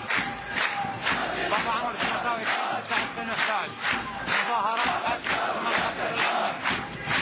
بابا عمر الشرقاوي 2011 مظاهرات في منطقة الرسمية.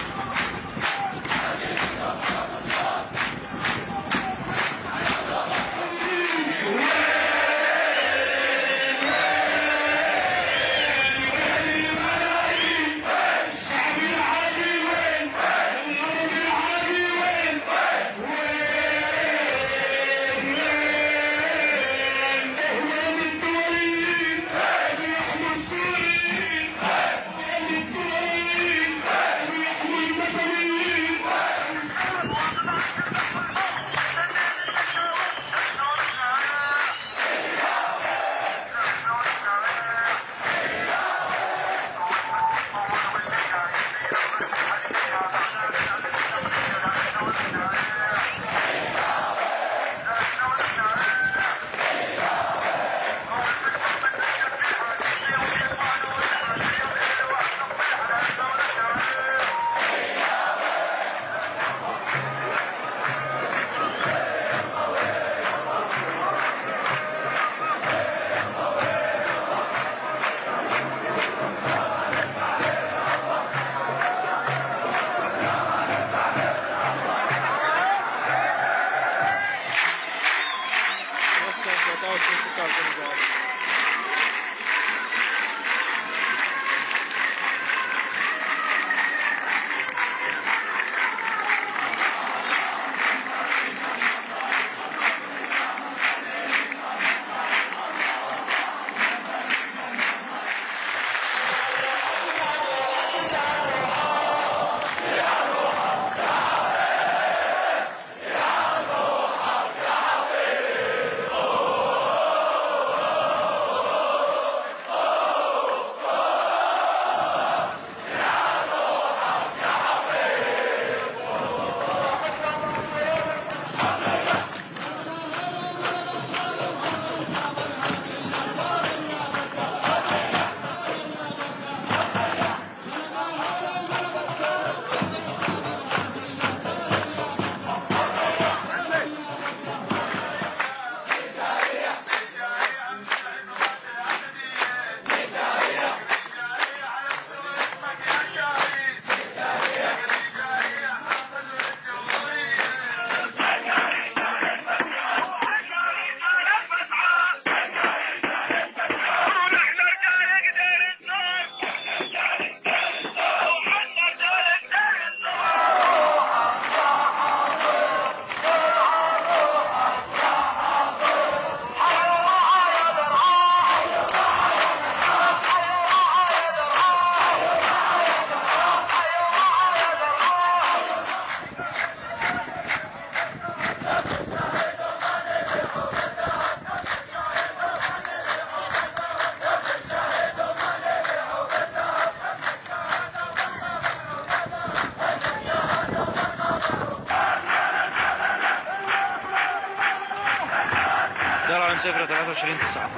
درعا سفرة 23/9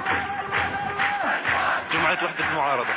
جمعة وحدة المعارضة.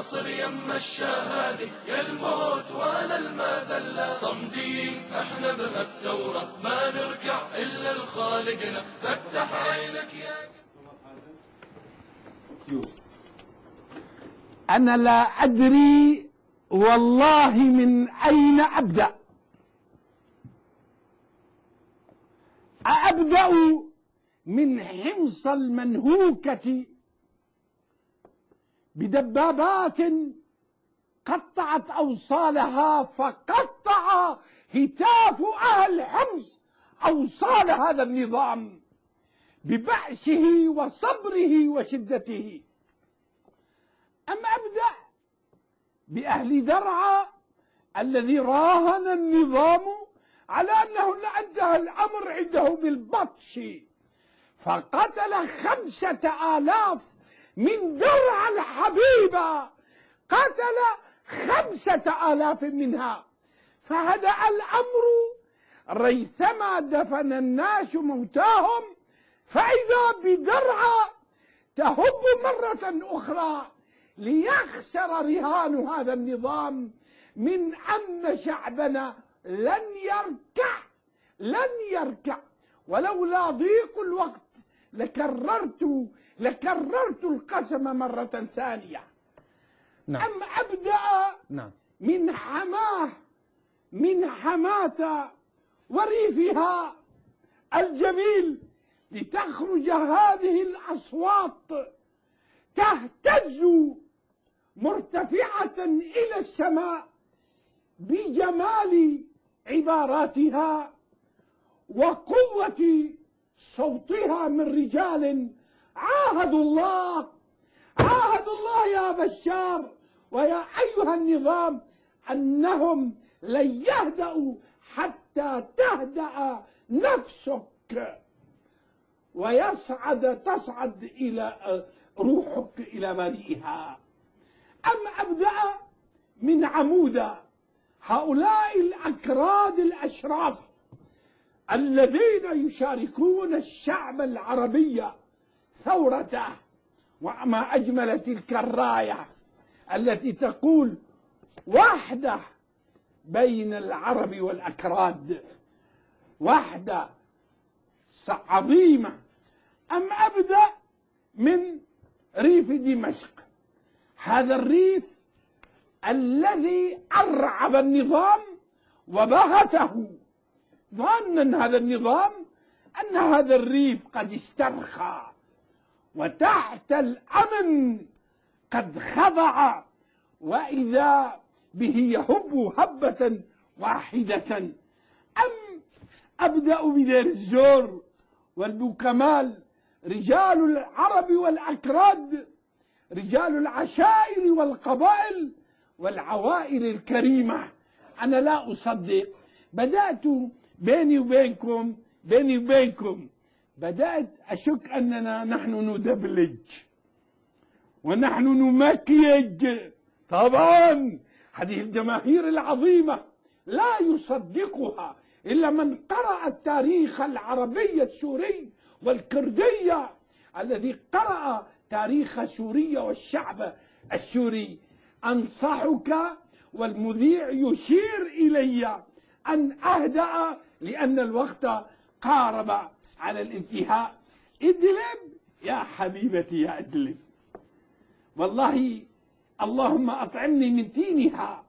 ناصر يم الشهادة يا الموت ولا المذلة. صمدين احنا بهالثورة ما نركع إلا لخالقنا. فتح عينك يا أنا لا أدري والله من أين أبدأ. أبدأ من حمص المنهوكة بدبابات قطعت أوصالها، فقطع هتاف أهل حمص أوصال هذا النظام ببأسه وصبره وشدته. أم أبدأ بأهل درعا الذي راهن النظام على أنه انتهى الأمر عنده بالبطش، فقتل 5000 من درعا الحبيبة، قتل 5000 منها، فهدأ الأمر ريثما دفن الناس موتاهم، فإذا بدرعا تهب مرة أخرى ليخسر رهان هذا النظام من أن شعبنا لن يركع. ولولا ضيق الوقت لكررت القسم مرة ثانية. نعم. أم أبدأ نعم. من حماة وريفها الجميل لتخرج هذه الأصوات تهتز مرتفعة إلى السماء بجمال عباراتها وقوة صوتها من رجال عاهدوا الله يا بشار ويا أيها النظام أنهم لن يهدأوا حتى تهدأ نفسك تصعد إلى روحك إلى بريئها. أم أبدأ من عمودة هؤلاء الأكراد الأشراف الذين يشاركون الشعب العربي ثورته، وما أجمل تلك الراية التي تقول وحدة بين العرب والأكراد، وحدة عظيمة. أم أبدأ من ريف دمشق، هذا الريف الذي أرعب النظام وبهته، ظنا هذا النظام أن هذا الريف قد استرخى وتحت الأمن قد خضع، وإذا به يهب هبة واحدة. أم أبدأ بدير الزور والبوكمال، رجال العرب والأكراد، رجال العشائر والقبائل والعوائل الكريمة. أنا لا أصدق، بدأت بيني وبينكم بدأت أشك أننا نحن ندبلج ونحن نمكيج. طبعا هذه الجماهير العظيمة لا يصدقها إلا من قرأ التاريخ العربي السوري والكردية، الذي قرأ تاريخ سوريا والشعب السوري. أنصحك والمذيع يشير إلي أن أهدأ لأن الوقت قارب على الانتهاء. إدلب يا حبيبتي يا إدلب، والله اللهم أطعمني من تينها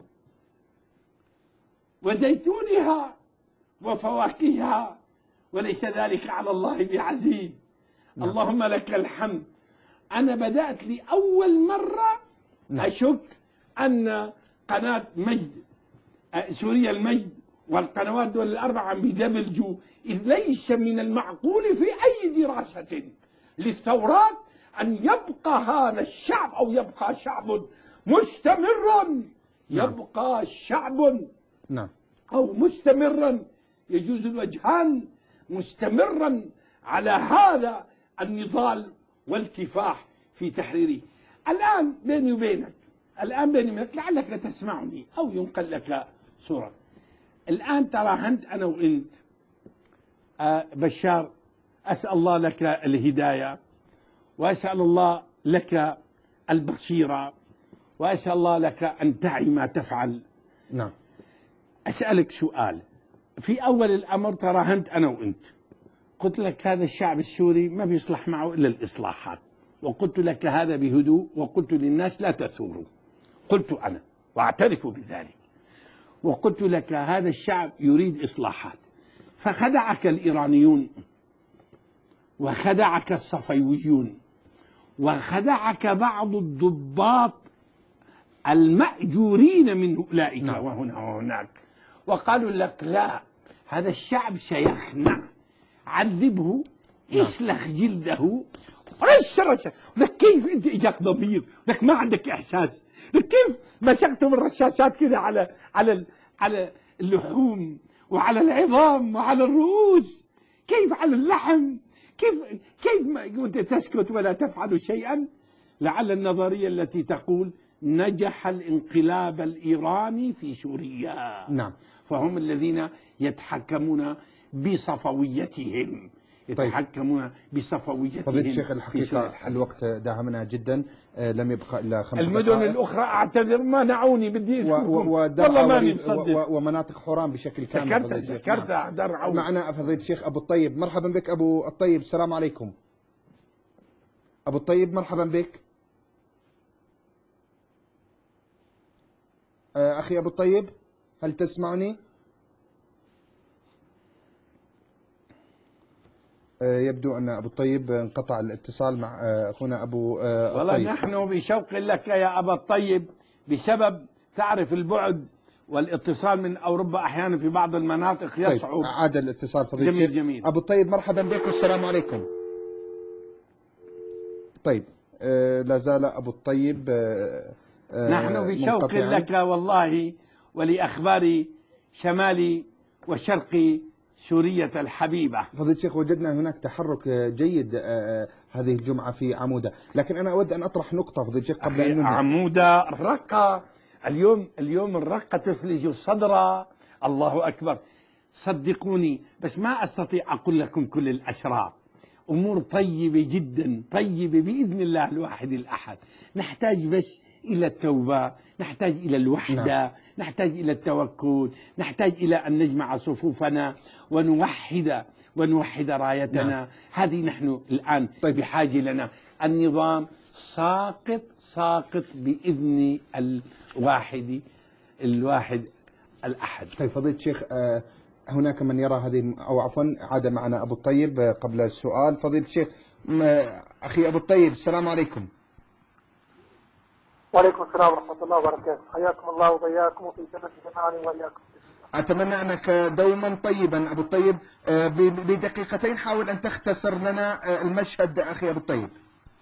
وزيتونها وفواكهها، وليس ذلك على الله بعزيز. اللهم لك الحمد. أنا بدأت لأول مرة أشك أن قناة مجد سوريا المجد والقنوات دول الأربعة بيدبلجوا، إذ ليس من المعقول في أي دراسة للثورات أن يبقى هذا الشعب أو يبقى شعب مستمرا، يبقى شعب أو مستمرا، يجوز الوجهان، مستمرا على هذا النضال والكفاح في تحريره. الآن بيني وبينك لعلك لا تسمعني أو ينقل لك صورة. الآن تراهنت أنا وأنت بشار، أسأل الله لك الهداية وأسأل الله لك البصيرة وأسأل الله لك أن تعي ما تفعل. نعم. أسألك سؤال. في أول الأمر تراهنت أنا وأنت، قلت لك هذا الشعب السوري ما بيصلح معه إلا الإصلاحات، وقلت لك هذا بهدوء، وقلت للناس لا تثوروا، قلت أنا وأعترف بذلك، وقلت لك هذا الشعب يريد إصلاحات. فخدعك الإيرانيون، وخدعك الصفويون، وخدعك بعض الضباط المأجورين من أولئك وهنا وهناك، وقالوا لك لا، هذا الشعب سيخنع، عذبه، اسلخ جلده، رش. لك كيف انت اجاك ضمير؟ لك ما عندك احساس؟ لك كيف مسكتم الرشاشات كذا على اللحوم وعلى العظام وعلى الرؤوس؟ كيف على اللحم؟ كيف ما وانت تسكت ولا تفعل شيئا؟ لعل النظريه التي تقول نجح الانقلاب الإيراني في سوريا. نعم. فهم الذين يتحكمون بصفويتهم، يتحكمون بصفويتهم. فضيلة الشيخ الحقيقة الوقت داهمنا جدا، لم يبقى إلا 5 دقائق. المدن الأخرى أعتذر منعوني، بدي والله ماني مصدق. ومناطق حوران بشكل كامل. ذكرت درعا. معنا فضيلة الشيخ أبو الطيب. مرحبا بك أبو الطيب، السلام عليكم. أبو الطيب مرحبا بك. أخي أبو الطيب هل تسمعني؟ يبدو أن أبو الطيب انقطع الاتصال مع أخونا أبو الطيب. والله نحن بشوق لك يا أبا الطيب، بسبب تعرف البعد والاتصال من أوروبا أحيانا في بعض المناطق يصعب. طيب عاد الاتصال فضيلة الشيخ. جميل. أبو الطيب مرحبا بك والسلام عليكم. طيب لا زال أبو الطيب نحن بشوق لك والله ولأخبار شمال وشرق سورية الحبيبة. فضيلة الشيخ وجدنا هناك تحرك جيد هذه الجمعة في عمودة، لكن أنا أود أن أطرح نقطة فضيلة الشيخ قبل أن ننهي. عمودة الرقة اليوم الرقة تثلج الصدر. الله أكبر. صدقوني بس ما أستطيع أقول لكم كل الأسرار. أمور طيبة جدا، طيبة بإذن الله الواحد الأحد. نحتاج بس إلى التوبة، نحتاج إلى الوحدة، نحتاج إلى التوكل، نحتاج إلى أن نجمع صفوفنا ونوحد رايتنا. هذه نحن الآن بحاجة لنا. النظام ساقط بإذن الواحد الأحد. طيب فضيلة الشيخ هناك من يرى هذه، أو عفوا عاد معنا أبو الطيب قبل السؤال. فضيلة الشيخ أخي أبو الطيب السلام عليكم. وعليكم السلام ورحمة الله وبركاته. حياكم الله وبياكم وفي جنة جميعا وإياكم. أتمنى أنك دوما طيبا أبو الطيب. بدقيقتين حاول أن تختصر لنا المشهد أخي أبو الطيب.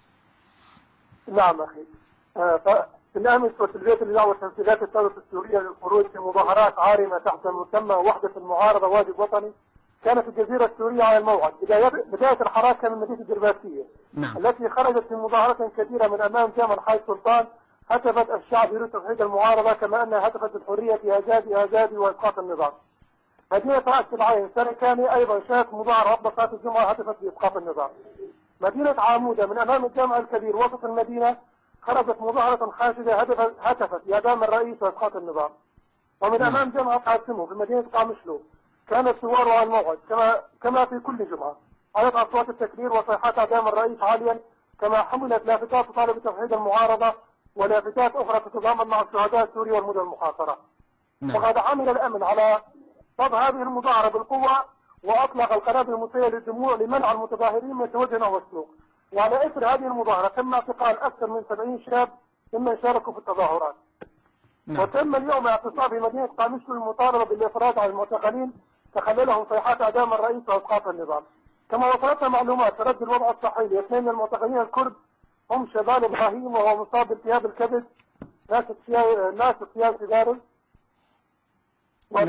نعم أخي. بالأمس وتلبية لدعوة تنفيذات الثورة السورية للخروج في مظاهرات عارمة تحت مسمى وحدة المعارضة واجب وطني، كانت الجزيرة السورية على الموعد. بداية الحراك من مدينة الدرباسية التي خرجت في مظاهرة كبيرة من أمام جامع الحاج سلطان. هتفت الشعب يريد توحيد المعارضة، كما أنها هتفت بالحرية إيجادي وإسقاط النظام. مدينة رأس العين سركاني أيضا شهدت مظاهرة قبل صلاة الجمعة هتفت بإسقاط النظام. مدينة عامودة من أمام الجامع الكبير وسط المدينة خرجت مظاهرة خاشدة هتفت بإعدام الرئيس وإسقاط النظام. ومن أمام جامعة قاسمه في مدينة قامشلو كانت ثوار على الموعد كما في كل جمعة. علت أصوات التكبير وصيحات إعدام الرئيس عاليا، كما حملت لافتات تطالب بتوحيد المعارضة ولافتات أخرى تتضامن مع الشهداء السوري والمدن المحاصرة. وقد عمل الأمن على صد هذه المظاهرة بالقوة، وأطلق القنابل المسيلة للدموع لمنع المتظاهرين من التوجه نحو السوق. وعلى إثر هذه المظاهرة تم اعتقال أكثر من 70 شاب ممن شاركوا في التظاهرات. وتم اليوم اعتصام في مدينة قامشلو المطالبة بالإفراج عن المعتقلين تخللهم صيحات إعدام الرئيس وإسقاط النظام. كما وصلتنا معلومات ترد الوضع الصحي لاثنين من المعتقلين الكرد هم شبال إبراهيم وهو مصاب بالتهاب الكبد ناس اغتيال سيجاري، و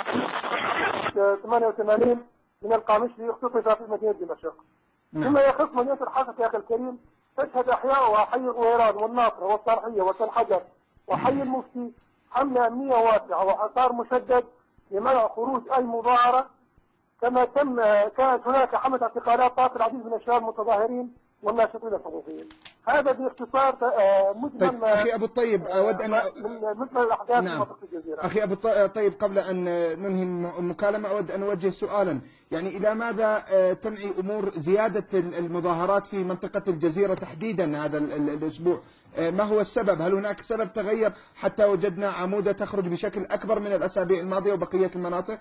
88 من القامشلي اختطف في مدينة دمشق. فيما يخص مدينة الحافظ يا أخي الكريم، تشهد أحياء حي الغويران والناصرة والصالحية وتلحجر وحي المفتي حملة أمنية واسعة وحصار مشدد لمنع خروج أي مظاهرة. كما كانت هناك حملة اعتقالات طاقة العديد من الشباب المتظاهرين والناشطين الحقوقيين. هذا باختصار مجمل. طيب أخي أبو الطيب أود أن من مجمل الأحداث في منطقة الجزيرة. أخي أبو الطيب قبل أن ننهي المكالمة أود أن أوجه سؤالا، يعني إلى ماذا تنعي أمور زيادة المظاهرات في منطقة الجزيرة تحديدا هذا الأسبوع؟ ما هو السبب؟ هل هناك سبب تغير حتى وجدنا عمودة تخرج بشكل أكبر من الأسابيع الماضية وبقية المناطق؟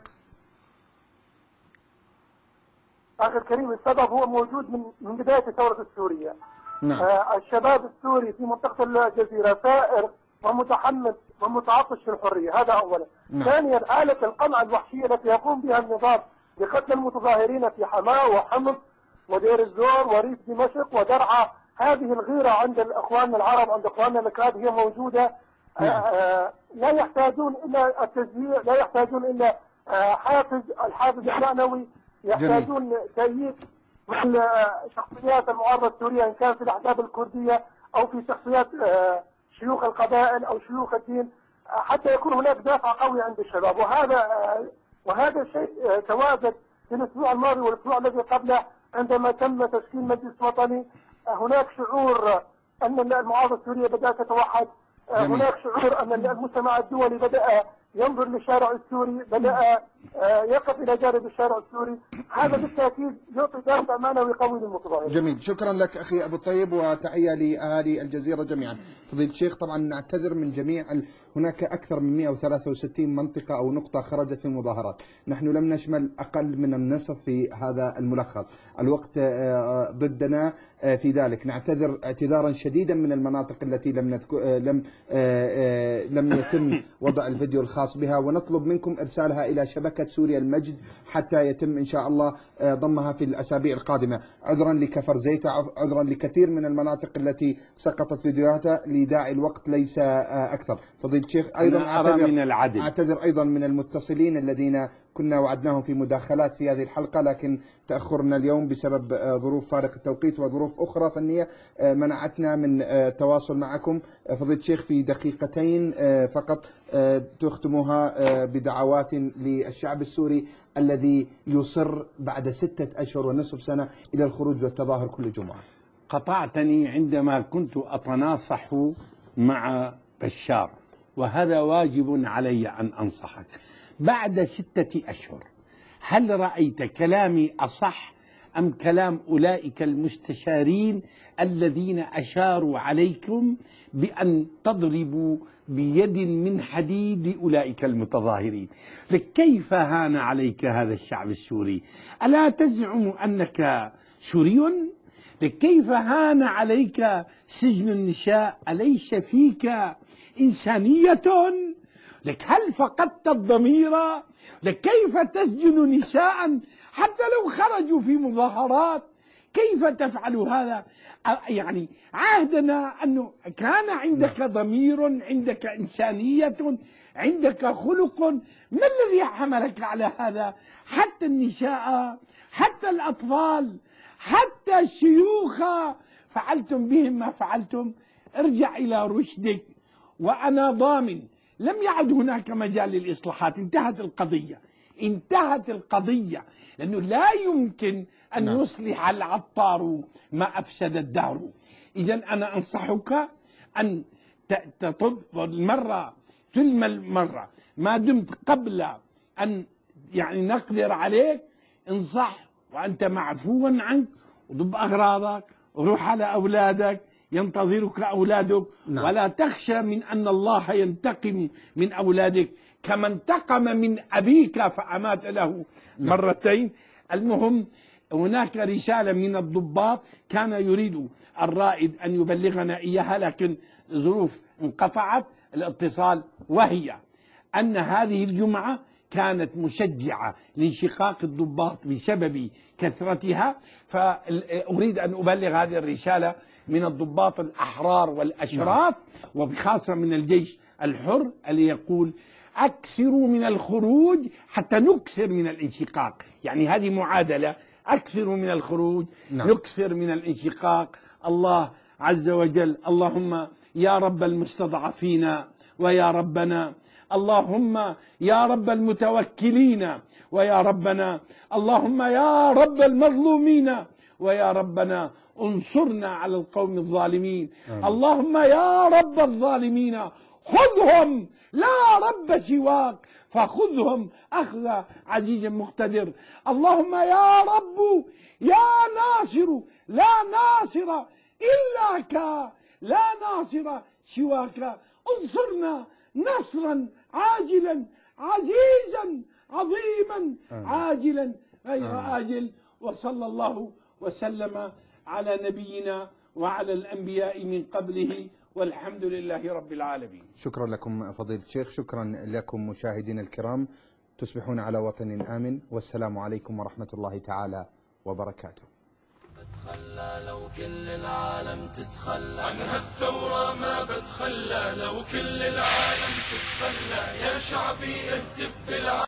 أخي الكريم، السبب هو موجود من بداية الثورة السورية. نعم. الشباب السوري في منطقة الجزيرة ثائر ومتحمس ومتعطش في الحرية، هذا أولا. نعم. ثانيا آلة القمع الوحشية التي يقوم بها النظام لقتل المتظاهرين في حماة وحمص ودير الزور وريف دمشق ودرعا، هذه الغيرة عند الأخوان العرب، عند أخواننا الأكراد هي موجودة. نعم. لا يحتاجون إلى التشجيع، لا يحتاجون إلى الحافز المعنوي، يحتاجون تأييد من شخصيات المعارضة السورية، إن كان في الأحزاب الكردية أو في شخصيات شيوخ القبائل أو شيوخ الدين، حتى يكون هناك دافع قوي عند الشباب. وهذا الشيء تواجد في الأسبوع الماضي والأسبوع الذي قبله عندما تم تشكيل مجلس وطني. هناك شعور أن المعارضة السورية بدأت تتوحد. هناك شعور أن المجتمع الدولي بدأ ينظر للشارع السوري، بدأ يقف إلى جانب الشارع السوري. هذا بالتأكيد يعطي دافع معنوي قوي للمتظاهرين. جميل، شكرا لك أخي أبو الطيب وتحية لأهالي الجزيرة جميعا. فضيلة الشيخ، طبعا نعتذر من جميع هناك أكثر من 163 منطقة أو نقطة خرجت في المظاهرات، نحن لم نشمل أقل من النصف في هذا الملخص، الوقت ضدنا في ذلك. نعتذر اعتذارا شديدا من المناطق التي لم يتم وضع الفيديو الخاص بها، ونطلب منكم إرسالها إلى شبكة سوريا المجد حتى يتم إن شاء الله ضمها في الأسابيع القادمة. عذرا لكفر زيتة، عذرا لكثير من المناطق التي سقطت فيديوهاتها، لداعي الوقت ليس أكثر. فضيلة الشيخ، أيضا أعتذر أيضا من المتصلين الذين كنا وعدناهم في مداخلات في هذه الحلقة، لكن تأخرنا اليوم بسبب ظروف فارق التوقيت وظروف أخرى فنية منعتنا من التواصل معكم. فضيلة الشيخ، في دقيقتين فقط تختموها بدعوات للشعب السوري الذي يصر بعد 6 أشهر ونصف سنة إلى الخروج والتظاهر كل جمعة. قطعتني عندما كنت أتناصح مع بشار، وهذا واجب علي أن أنصحك. بعد 6 أشهر هل رأيت كلامي أصح أم كلام أولئك المستشارين الذين أشاروا عليكم بأن تضربوا بيد من حديد لأولئك المتظاهرين؟ كيف هان عليك هذا الشعب السوري؟ ألا تزعم أنك سوري؟ كيف هان عليك سجن النساء؟ أليس فيك إنسانية؟ هل فقدت الضمير؟ كيف تسجن نساء حتى لو خرجوا في مظاهرات؟ كيف تفعل هذا؟ يعني عهدنا أنه كان عندك ضمير، عندك إنسانية، عندك خلق. ما الذي حملك على هذا؟ حتى النساء، حتى الأطفال، حتى الشيوخ فعلتم بهم ما فعلتم. ارجع إلى رشدك، وأنا ضامن لم يعد هناك مجال للإصلاحات. انتهت القضية، انتهت القضية، لأنه لا يمكن أن يصلح العطار ما أفسد الدهر. إذن أنا أنصحك أن تطب المرة تلم المرة، ما دمت قبل أن يعني نقدر عليك انصح وأنت معفوا عنك، وضب أغراضك وروح على أولادك، ينتظرك أولادك. ولا تخشى من أن الله ينتقم من أولادك كما انتقم من أبيك فأمات له مرتين. المهم، هناك رسالة من الضباط كان يريد الرائد أن يبلغنا إياها، لكن ظروف انقطعت الاتصال، وهي أن هذه الجمعة كانت مشجعة لانشقاق الضباط بسبب كثرتها. فأريد أن أبلغ هذه الرسالة من الضباط الأحرار والأشراف، وبخاصة من الجيش الحر، اللي يقول: أكثروا من الخروج حتى نكثر من الانشقاق. يعني هذه معادلة، أكثروا من الخروج نكثر من الانشقاق. الله عز وجل: اللهم يا رب المستضعفين ويا ربنا، اللهم يا رب المتوكلين ويا ربنا، اللهم يا رب المظلومين ويا ربنا، انصرنا على القوم الظالمين. اللهم يا رب الظالمين خذهم، لا رب سواك فخذهم أخذ عزيز مقتدر. اللهم يا رب يا ناصر لا ناصر إلاك، لا ناصر سواك، انصرنا نصرا عاجلا عزيزا عظيما عاجلا غير آجل. وصلى الله وسلم على نبينا وعلى الأنبياء من قبله، والحمد لله رب العالمين. شكرا لكم فضيلة الشيخ، شكرا لكم مشاهدينا الكرام، تصبحون على وطن آمن، والسلام عليكم ورحمة الله تعالى وبركاته. بتخلى لو كل العالم تتخلى عن هالثورة، ما بتخلى لو كل العالم تتخلى، يا شعبي اهتف بالعالم.